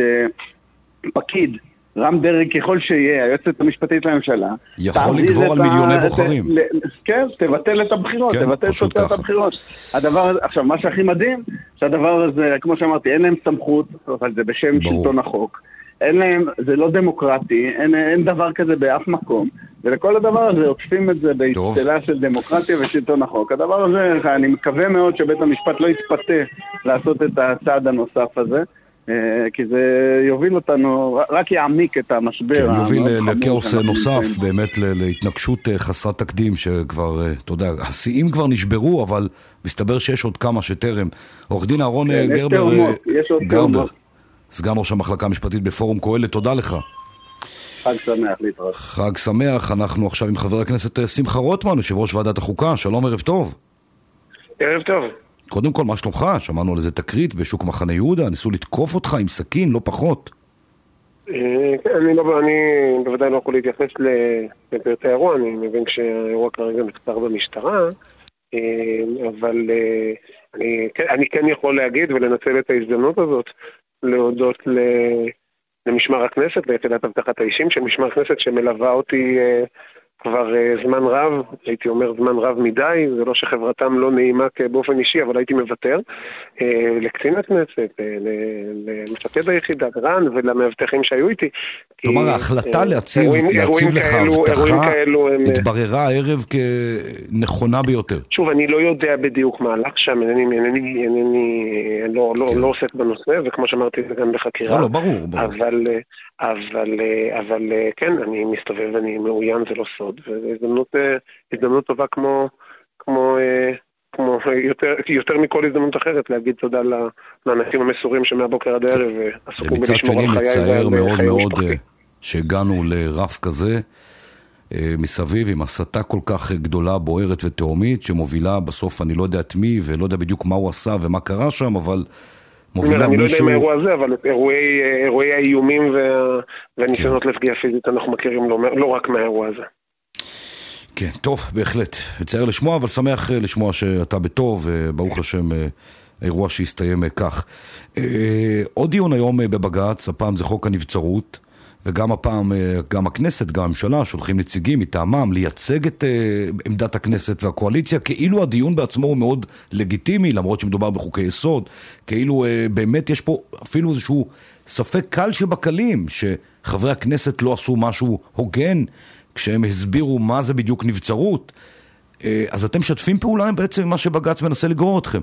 שפקיד, רם דרעי ככל שיהיה, היועצת המשפטית לממשלה, יכול לגבור על מיליוני בוחרים. כן, תבטל את הבחירות, תבטל את הבחירות. הדבר, עכשיו, מה שהכי מדהים, שהדבר הזה, כמו שאמרתי, אין להם סמכות, אבל זה בשם שלטון החוק. אין להם, זה לא דמוקרטי, אין, אין דבר כזה באף מקום, ולכל הדבר הזה עוטפים את זה בהצטלה של דמוקרטיה ושלטון החוק. הדבר הזה, אני מקווה מאוד שבית המשפט לא יתפתה לעשות את הצעד הנוסף הזה, כי זה יוביל אותנו, רק יעמיק את המשבר. כן, יוביל לכאוס נוסף, באמת להתנגשות חסרת תקדים, שכבר, אתה יודע, השיאים כבר נשברו, אבל מסתבר שיש עוד כמה שטרם. עורך דין אהרון גרבר, גרבר, סגן ראש המחלקה המשפטית בפורום קהלת, תודה לך. חג שמח להתראות. חג שמח, אנחנו עכשיו עם חבר הכנסת שמחה רוטמן, יושב ראש ועדת החוקה, שלום, ערב טוב. ערב טוב. קודם כל, מה שלומך? שמענו על איזה תקרית בשוק מחנה יהודה, ניסו לתקוף אותך עם סכין, לא פחות. אני בוודאי לא יכול להתייחס לפרטי האירוע, אני מבין שהאירוע כרגע נחקר במשטרה, אבל אני כן יכול להגיד ולנצל את ההזדמנות הזאת, להודות למשמר הכנסת, ליחידת אבטחת האישים של משמר הכנסת שמלווה אותי כבר זמן רב, הייתי אומר זמן רב מדי, זה לא שחברתם לא נעימה באופן אישי, אבל הייתי מוותר, לקצין הכנסת, למפקד היחידה, רן, ולמאבטחים שהיו איתי. כלומר, ההחלטה להציב לך הבטחה התבררה הערב כנכונה ביותר. שוב, אני לא יודע בדיוק מה הלך שם, אני לא עוסק בנושא, וכמו שאמרתי זה גם בחקירה. לא, ברור, ברור. אבל... אבל, אבל כן, אני מסתובב ואני מאוין, זה לא סוד, וזו הזדמנות טובה כמו, כמו, כמו יותר, יותר מכל הזדמנות אחרת, להגיד תודה לאנשים המסורים שמהבוקר עד הערב עסקו בלשמור על חיי. מצער מאוד מאוד שהגענו לרף כזה מסביב, עם הסתה כל כך גדולה, בוערת ותאומית, שמובילה בסוף, אני לא יודע את מי, ולא יודע בדיוק מה הוא עשה ומה קרה שם, אבל... אני לא יודע עם האירוע הזה, אבל אירועי האיומים והניסיונות לפגיעה פיזית אנחנו מכירים לא רק מהאירוע הזה. כן, טוב, בהחלט. מצער לשמוע, אבל שמח לשמוע שאתה בטוב, וברוך השם האירוע שהסתיים כך. עוד דיון היום בבג"ץ, הפעם זה חוק הנבצרות, וגם הפעם, גם הכנסת, גם הממשלה, שולחים נציגים מטעמם לייצג את עמדת הכנסת והקואליציה, כאילו הדיון בעצמו הוא מאוד לגיטימי, למרות שמדובר בחוקי יסוד, כאילו באמת יש פה אפילו איזשהו ספק קל שבקלים, שחברי הכנסת לא עשו משהו הוגן, כשהם הסבירו מה זה בדיוק נבצרות. אז אתם משתפים פעולה בעצם מה שבג"ץ מנסה לגרור אתכם.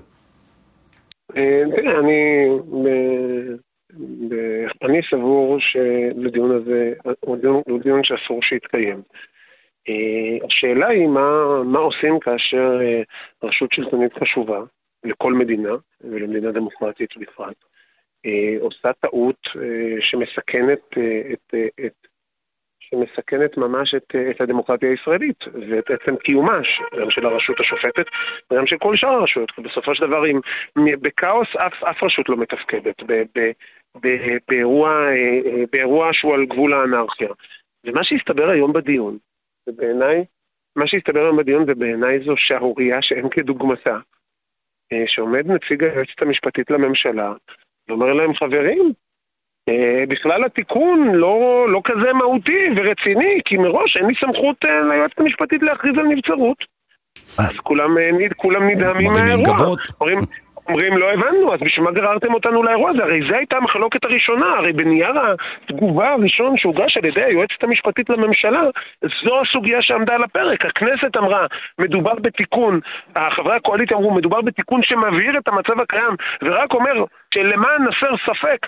אני... אני סבור שלדיון הזה הוא דיון, הוא דיון שאסור שיתקיים. השאלה היא מה, מה עושים כאשר רשות שלטונית חשובה לכל מדינה ולמדינה דמוקרטית בפרט עושה טעות שמסכנת את, את, שמסכנת ממש את, את הדמוקרטיה הישראלית ואת עצם קיומה גם של הרשות השופטת וגם של כל שאר הרשויות. בסופו של דבר, אם בקאוס אף, אף רשות לא מתפקדת. ב, ב, באירוע, באירוע שהוא על גבול האנרכיה. ומה שהסתבר היום בדיון, ובעיניי, מה שהסתבר היום בדיון ובעיניי זו שערוריה שאין כדוגמתה, שעומד נציג היועצת המשפטית לממשלה, ואומר להם, חברים, בכלל התיקון לא, לא כזה מהותי ורציני, כי מראש אין לי סמכות ליועצת המשפטית להכריז על נבצרות. אז כולם, כולם נדהמים מהאירוע. אומרים, אומרים, לא הבנו, אז בשביל מה גררתם אותנו לאירוע הזה? הרי זה הייתה המחלוקת הראשונה, הרי בנייר התגובה הראשון שהוגש על ידי היועצת המשפטית לממשלה, זו הסוגיה שעמדה על הפרק. הכנסת אמרה, מדובר בתיקון, החברי הקואליציה אמרו, מדובר בתיקון שמבהיר את המצב הקיים, ורק אומר שלמען נסר ספק,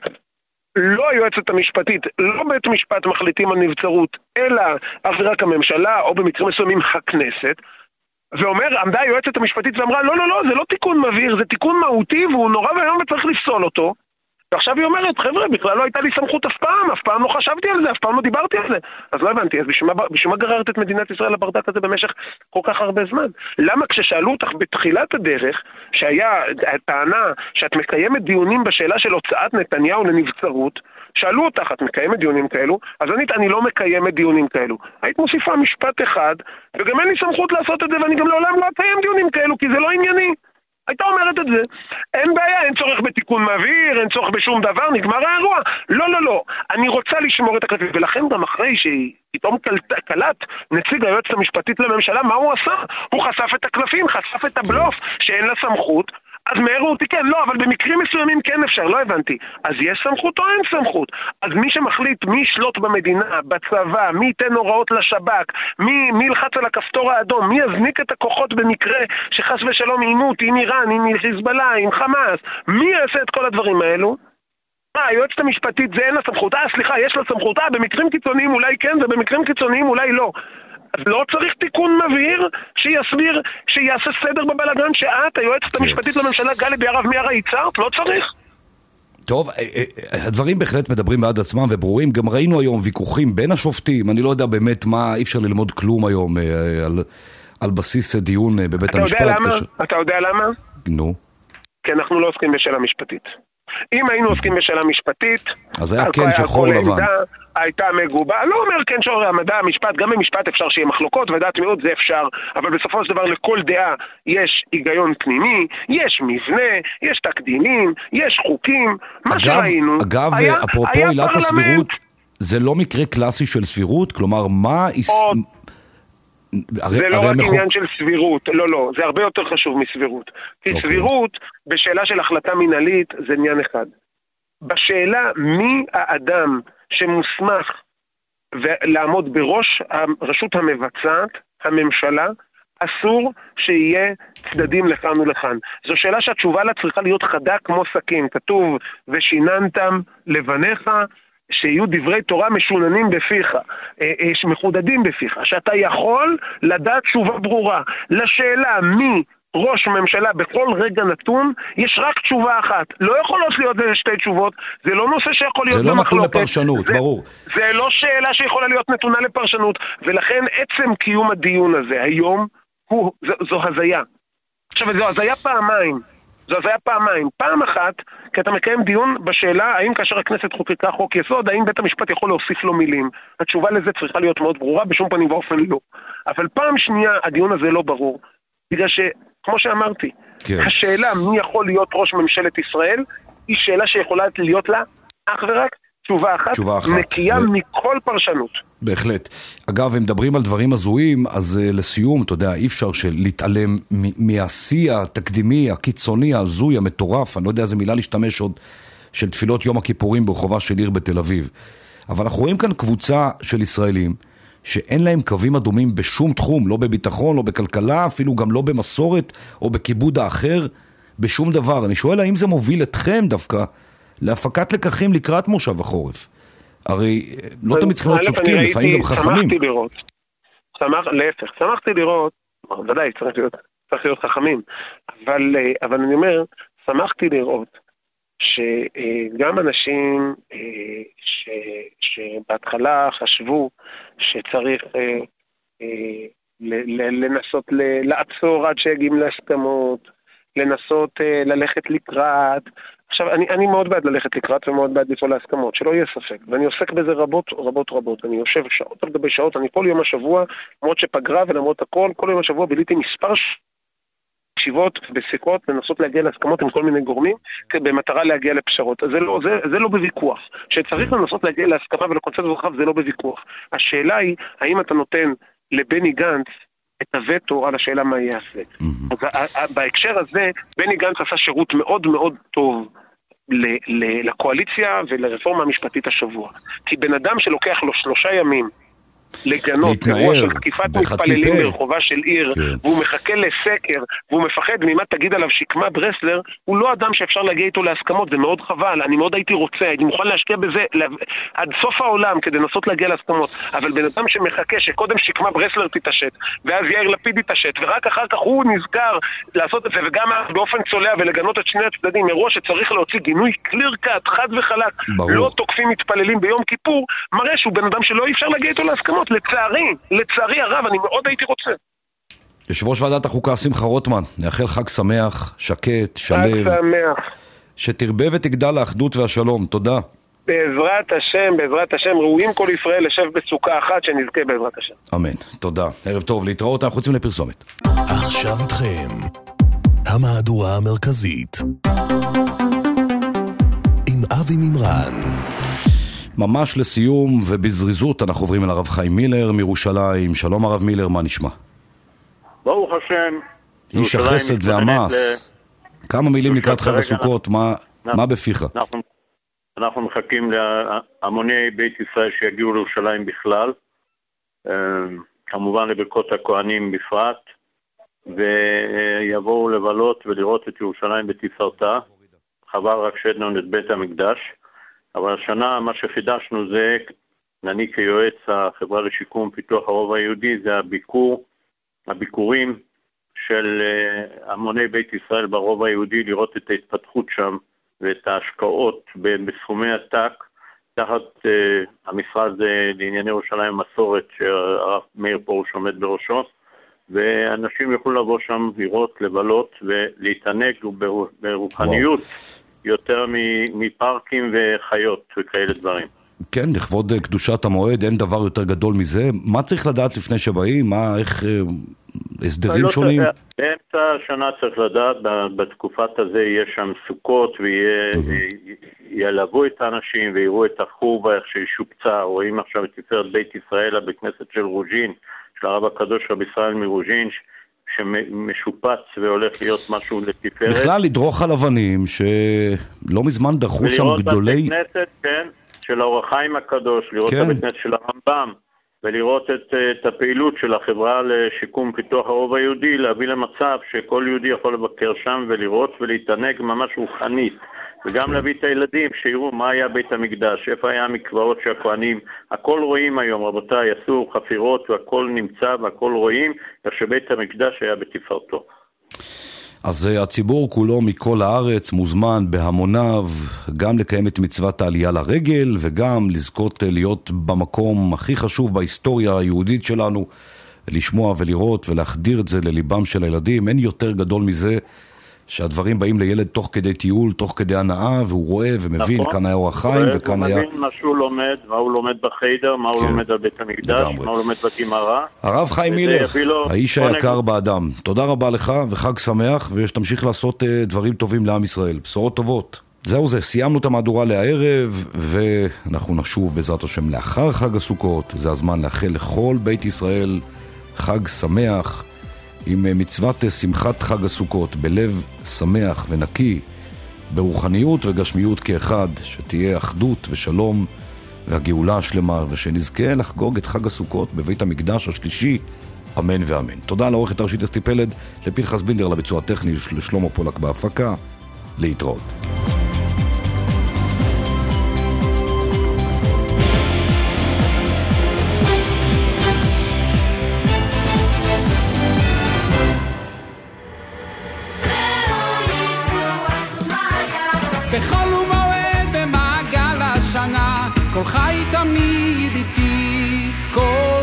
לא היועצת המשפטית, לא בית משפט מחליטים על נבצרות, אלא אך ורק הממשלה, או במקרים מסוימים הכנסת, ואומר, עמדה היועצת המשפטית ואמרה, לא, לא, לא, זה לא תיקון מבהיר, זה תיקון מהותי, והוא נורא והיום וצריך לפסול אותו. ועכשיו היא אומרת, חבר'ה, בכלל לא הייתה לי סמכות אף פעם, אף פעם לא חשבתי על זה, אף פעם לא דיברתי על זה. אז לא הבנתי, אז בשביל מה, בשביל מה גררת את מדינת ישראל לברדק הזה במשך כל כך הרבה זמן? למה כששאלו אותך בתחילת הדרך, שהיה טענה שאת מקיימת דיונים בשאלה של הוצאת נתניהו לנבצרות, שאלו אותך, את מקיימת דיונים כאלו? אז אני, אני לא מקיימת דיונים כאלו. היית מוסיפה משפט אחד, וגם אין לי סמכות לעשות את זה, ואני גם לעולם לא אקיים דיונים כאלו, כי זה לא ענייני. הייתה אומרת את זה. אין בעיה, אין צורך בתיקון מבהיר, אין צורך בשום דבר, נגמר האירוע. לא, לא, לא. אני רוצה לשמור את הכלפים, ולכן גם אחרי שהיא פתאום קלט נציג היועצת המשפטית לממשלה, מה הוא עשה? הוא חשף את הכלפים, חשף את הבלוף, שאין לה סמכות, אז מהרו אותי כן, לא, אבל במקרים מסוימים כן אפשר, לא הבנתי. אז יש סמכות או אין סמכות? אז מי שמחליט מי ישלוט במדינה, בצבא, מי ייתן הוראות לשב"כ, מי, מי ילחץ על הכפתור האדום, מי יזניק את הכוחות במקרה שחס ושלום עימות עם איראן, עם חיזבאללה, עם חמאס, מי יעשה את כל הדברים האלו? אה, היועצת המשפטית זה אין לה סמכות, אה, סליחה, יש לה סמכות, אה, במקרים קיצוניים אולי כן, ובמקרים קיצוניים אולי לא. אז לא צריך תיקון מבהיר שיסביר, שיעשה סדר בבלגן שאת, היועצת המשפטית לממשלה, גלי בהרב מיארה ייצרת, לא צריך. טוב, הדברים בהחלט מדברים בעד עצמם וברורים, גם ראינו היום ויכוחים בין השופטים, אני לא יודע באמת מה, אי אפשר ללמוד כלום היום על, על בסיס דיון בבית אתה המשפט. יודע למה? כש... אתה יודע למה? נו. כי אנחנו לא עוסקים בשאלה משפטית. אם היינו עוסקים בשאלה משפטית, אז היה כן שחור לבן. הייתה מגובה, לא אומר כן שחור המדע, המשפט, גם במשפט אפשר שיהיה מחלוקות, ודעת מיעוט זה אפשר, אבל בסופו של דבר לכל דעה יש היגיון פנימי, יש מבנה, יש תקדימים, יש חוקים, מה שראינו. אגב, אפרופו עילת הסבירות, זה לא מקרה קלאסי של סבירות? כלומר, מה... זה לא רק עניין של סבירות, לא, לא, זה הרבה יותר חשוב מסבירות. כי סבירות, בשאלה של החלטה מנהלית, זה עניין אחד. בשאלה מי האדם שמוסמך לעמוד בראש הרשות המבצעת, הממשלה, אסור שיהיה צדדים לכאן ולכאן. זו שאלה שהתשובה לה צריכה להיות חדה כמו סכין. כתוב, ושיננתם לבניך, שיהיו דברי תורה משוננים בפיך, מחודדים בפיך, שאתה יכול לדעת תשובה ברורה. לשאלה מי ראש ממשלה בכל רגע נתון, יש רק תשובה אחת. לא יכולות להיות שתי תשובות, זה לא נושא שיכול להיות במחלוקת. זה לא נתון לפרשנות, זה, ברור. זה לא שאלה שיכולה להיות נתונה לפרשנות, ולכן עצם קיום הדיון הזה היום, הוא, זו, זו הזיה. עכשיו, זו הזיה פעמיים. זו הזיה פעמיים. פעם אחת, כי אתה מקיים דיון בשאלה, האם כאשר הכנסת חוקקה חוק יסוד, האם בית המשפט יכול להוסיף לו מילים. התשובה לזה צריכה להיות מאוד ברורה, בשום פנים ואופן לא. אבל פעם שנייה, הדיון הזה לא ברור. בגלל ש... כמו שאמרתי, כן. השאלה מי יכול להיות ראש ממשלת ישראל, היא שאלה שיכולה להיות לה אך ורק תשובה אחת, תשובה אחת. נקייה ו... מכל פרשנות. בהחלט. אגב, אם מדברים על דברים הזויים, אז uh, לסיום, אתה יודע, אי אפשר להתעלם מהשיא התקדימי, הקיצוני, הזוי, המטורף, אני לא יודע איזה מילה להשתמש עוד, של תפילות יום הכיפורים ברחובה של עיר בתל אביב. אבל אנחנו רואים כאן קבוצה של ישראלים, שאין להם קווים אדומים בשום תחום, לא בביטחון, לא בכלכלה, אפילו גם לא במסורת או בכיבוד האחר, בשום דבר. אני שואל האם זה מוביל אתכם דווקא להפקת לקחים לקראת מושב החורף. הרי לא תמיד צריכים להיות צודקים, לפעמים גם חכמים. שמחתי לראות, להפך, שמחתי לראות, ודאי צריך להיות, צריך להיות חכמים, אבל, אבל אני אומר, שמחתי לראות שגם אנשים ש, שבהתחלה חשבו שצריך לנסות לעצור עד שיגיעים להסכמות, לנסות ללכת לקראת, עכשיו, אני, אני מאוד בעד ללכת לקראת ומאוד בעד לפעול להסכמות, שלא יהיה ספק, ואני עוסק בזה רבות, רבות, רבות, אני יושב שעות על גבי שעות, אני כל יום השבוע, למרות שפגרה ולמרות הכל, כל יום השבוע ביליתי מספר ישיבות בשיחות, לנסות להגיע להסכמות עם כל מיני גורמים, במטרה להגיע לפשרות. זה לא, זה, זה לא בוויכוח. שצריך לנסות להגיע להסכמה ולקונצנזוס רחב, זה לא בוויכוח. השאלה היא, האם אתה נותן לבני גנץ את הווטו על השאלה מה יעשה. אז בהקשר הזה, בני גנץ עשה שירות מאוד מאוד טוב לקואליציה ולרפורמה המשפטית השבוע. כי בן אדם שלוקח לו שלושה ימים לגנות אירוע של תקיפת מתפללים ברחובה של עיר, כן. והוא מחכה לסקר, והוא מפחד ממה תגיד עליו שקמה ברסלר, הוא לא אדם שאפשר להגיע איתו להסכמות, זה מאוד חבל, אני מאוד הייתי רוצה, הייתי מוכן להשקיע בזה עד סוף העולם כדי לנסות להגיע להסכמות, אבל בן אדם שמחכה שקודם שקמה ברסלר תתעשת, ואז יאיר לפיד יתעשת, ורק אחר כך הוא נזכר לעשות את זה, וגם באופן צולע ולגנות את שני הצדדים, אירוע שצריך להוציא גינוי קליר קאט, חד וחלק, ברור. לא תוקפים מתפללים ביום כיפור, מראה שהוא בן אדם שלא אפשר להגיע איתו להסכמות. לצערי, לצערי הרב, אני מאוד הייתי רוצה. יושב ראש ועדת החוקה שמחה רוטמן, נאחל חג שמח, שקט, שלב. חג שמח. שתרבה ותגדל האחדות והשלום. תודה. בעזרת השם, בעזרת השם, ראויים כל ישראל לשב בסוכה אחת שנזכה בעזרת השם. אמן. תודה. ערב טוב, להתראות, אנחנו יוצאים לפרסומת. עכשיו איתכם, המהדורה המרכזית. עם אבי מימרן. ממש לסיום ובזריזות אנחנו עוברים אל הרב חיים מילר מירושלים. שלום הרב מילר, מה נשמע? ברוך השם. איש החסד והמעש. ל... כמה מילים לקראת חג הסוכות, מה, מה בפיך? אנחנו, אנחנו מחכים להמוני בית ישראל שיגיעו לירושלים בכלל, כמובן לברכות הכהנים בפרט, ויבואו לבלות ולראות את ירושלים בתפארתה. חבל רק שאין לנו את בית המקדש. אבל השנה מה שחידשנו זה, אני כיועץ החברה לשיקום פיתוח הרוב היהודי, זה הביקור, הביקורים של המוני בית ישראל ברוב היהודי, לראות את ההתפתחות שם ואת ההשקעות בסכומי עתק, תחת uh, המשרד uh, לענייני ירושלים מסורת שהרב מאיר פרוש עומד בראשו, ואנשים יוכלו לבוא שם לראות, לבלות ולהתענג ברוחניות. וואו. יותר מפארקים וחיות וכאלה דברים. כן, לכבוד קדושת המועד, אין דבר יותר גדול מזה. מה צריך לדעת לפני שבאים? מה, איך, הסדרים שונים? באמצע השנה צריך לדעת, בתקופת הזה יש שם סוכות, וילבו את האנשים, ויראו את החורבה, איך שישופצה, רואים עכשיו את תפארת בית ישראל, בכנסת של רוז'ין, של הרב הקדוש רבי ישראל מרוז'ין, שמשופץ והולך להיות משהו לתפארת. בכלל לדרוך על אבנים שלא מזמן דרכו שם גדולי... ולראות בית כנסת, כן, של האור החיים הקדוש, לראות כן. את הבית כנסת של הרמב"ם, ולראות את, את הפעילות של החברה לשיקום פיתוח הרוב היהודי, להביא למצב שכל יהודי יכול לבקר שם ולראות ולהתענג ממש רוחנית. וגם להביא את הילדים שיראו מה היה בית המקדש, איפה היה המקוואות שהכהנים, הכל רואים היום, רבותיי, עשו חפירות והכל נמצא והכל רואים, איך שבית המקדש היה בתפארתו. אז הציבור כולו מכל הארץ מוזמן בהמוניו גם לקיים את מצוות העלייה לרגל וגם לזכות להיות במקום הכי חשוב בהיסטוריה היהודית שלנו, לשמוע ולראות ולהחדיר את זה לליבם של הילדים. אין יותר גדול מזה שהדברים באים לילד תוך כדי טיול, תוך כדי הנאה, והוא רואה ומבין, נכון. כאן היה אור החיים, וכאן היה... הוא מבין מה שהוא לומד, מה הוא לומד בחיידר, מה הוא כן. לומד על בית המקדש, לגמרי. מה הוא לומד בגמרא. הרב חיים מילר, האיש היקר באדם, תודה רבה לך, וחג שמח, ושתמשיך לעשות uh, דברים טובים לעם ישראל, בשורות טובות. זהו זה, סיימנו את המהדורה לערב, ואנחנו נשוב בעזרת השם לאחר חג הסוכות. זה הזמן לאחל לכל בית ישראל חג שמח, עם מצוות שמחת חג הסוכות, בלב שמח ונקי, ברוחניות וגשמיות כאחד, שתהיה אחדות ושלום והגאולה השלמה, ושנזכה לחגוג את חג הסוכות בבית המקדש השלישי, אמן ואמן. תודה לעורכת הראשית אסתי פלד, לפנחס בינדר לביצוע הטכני, לשלמה פולק בהפקה, להתראות. בכל ומועד במעגל השנה, כל חי תמיד איתי, כל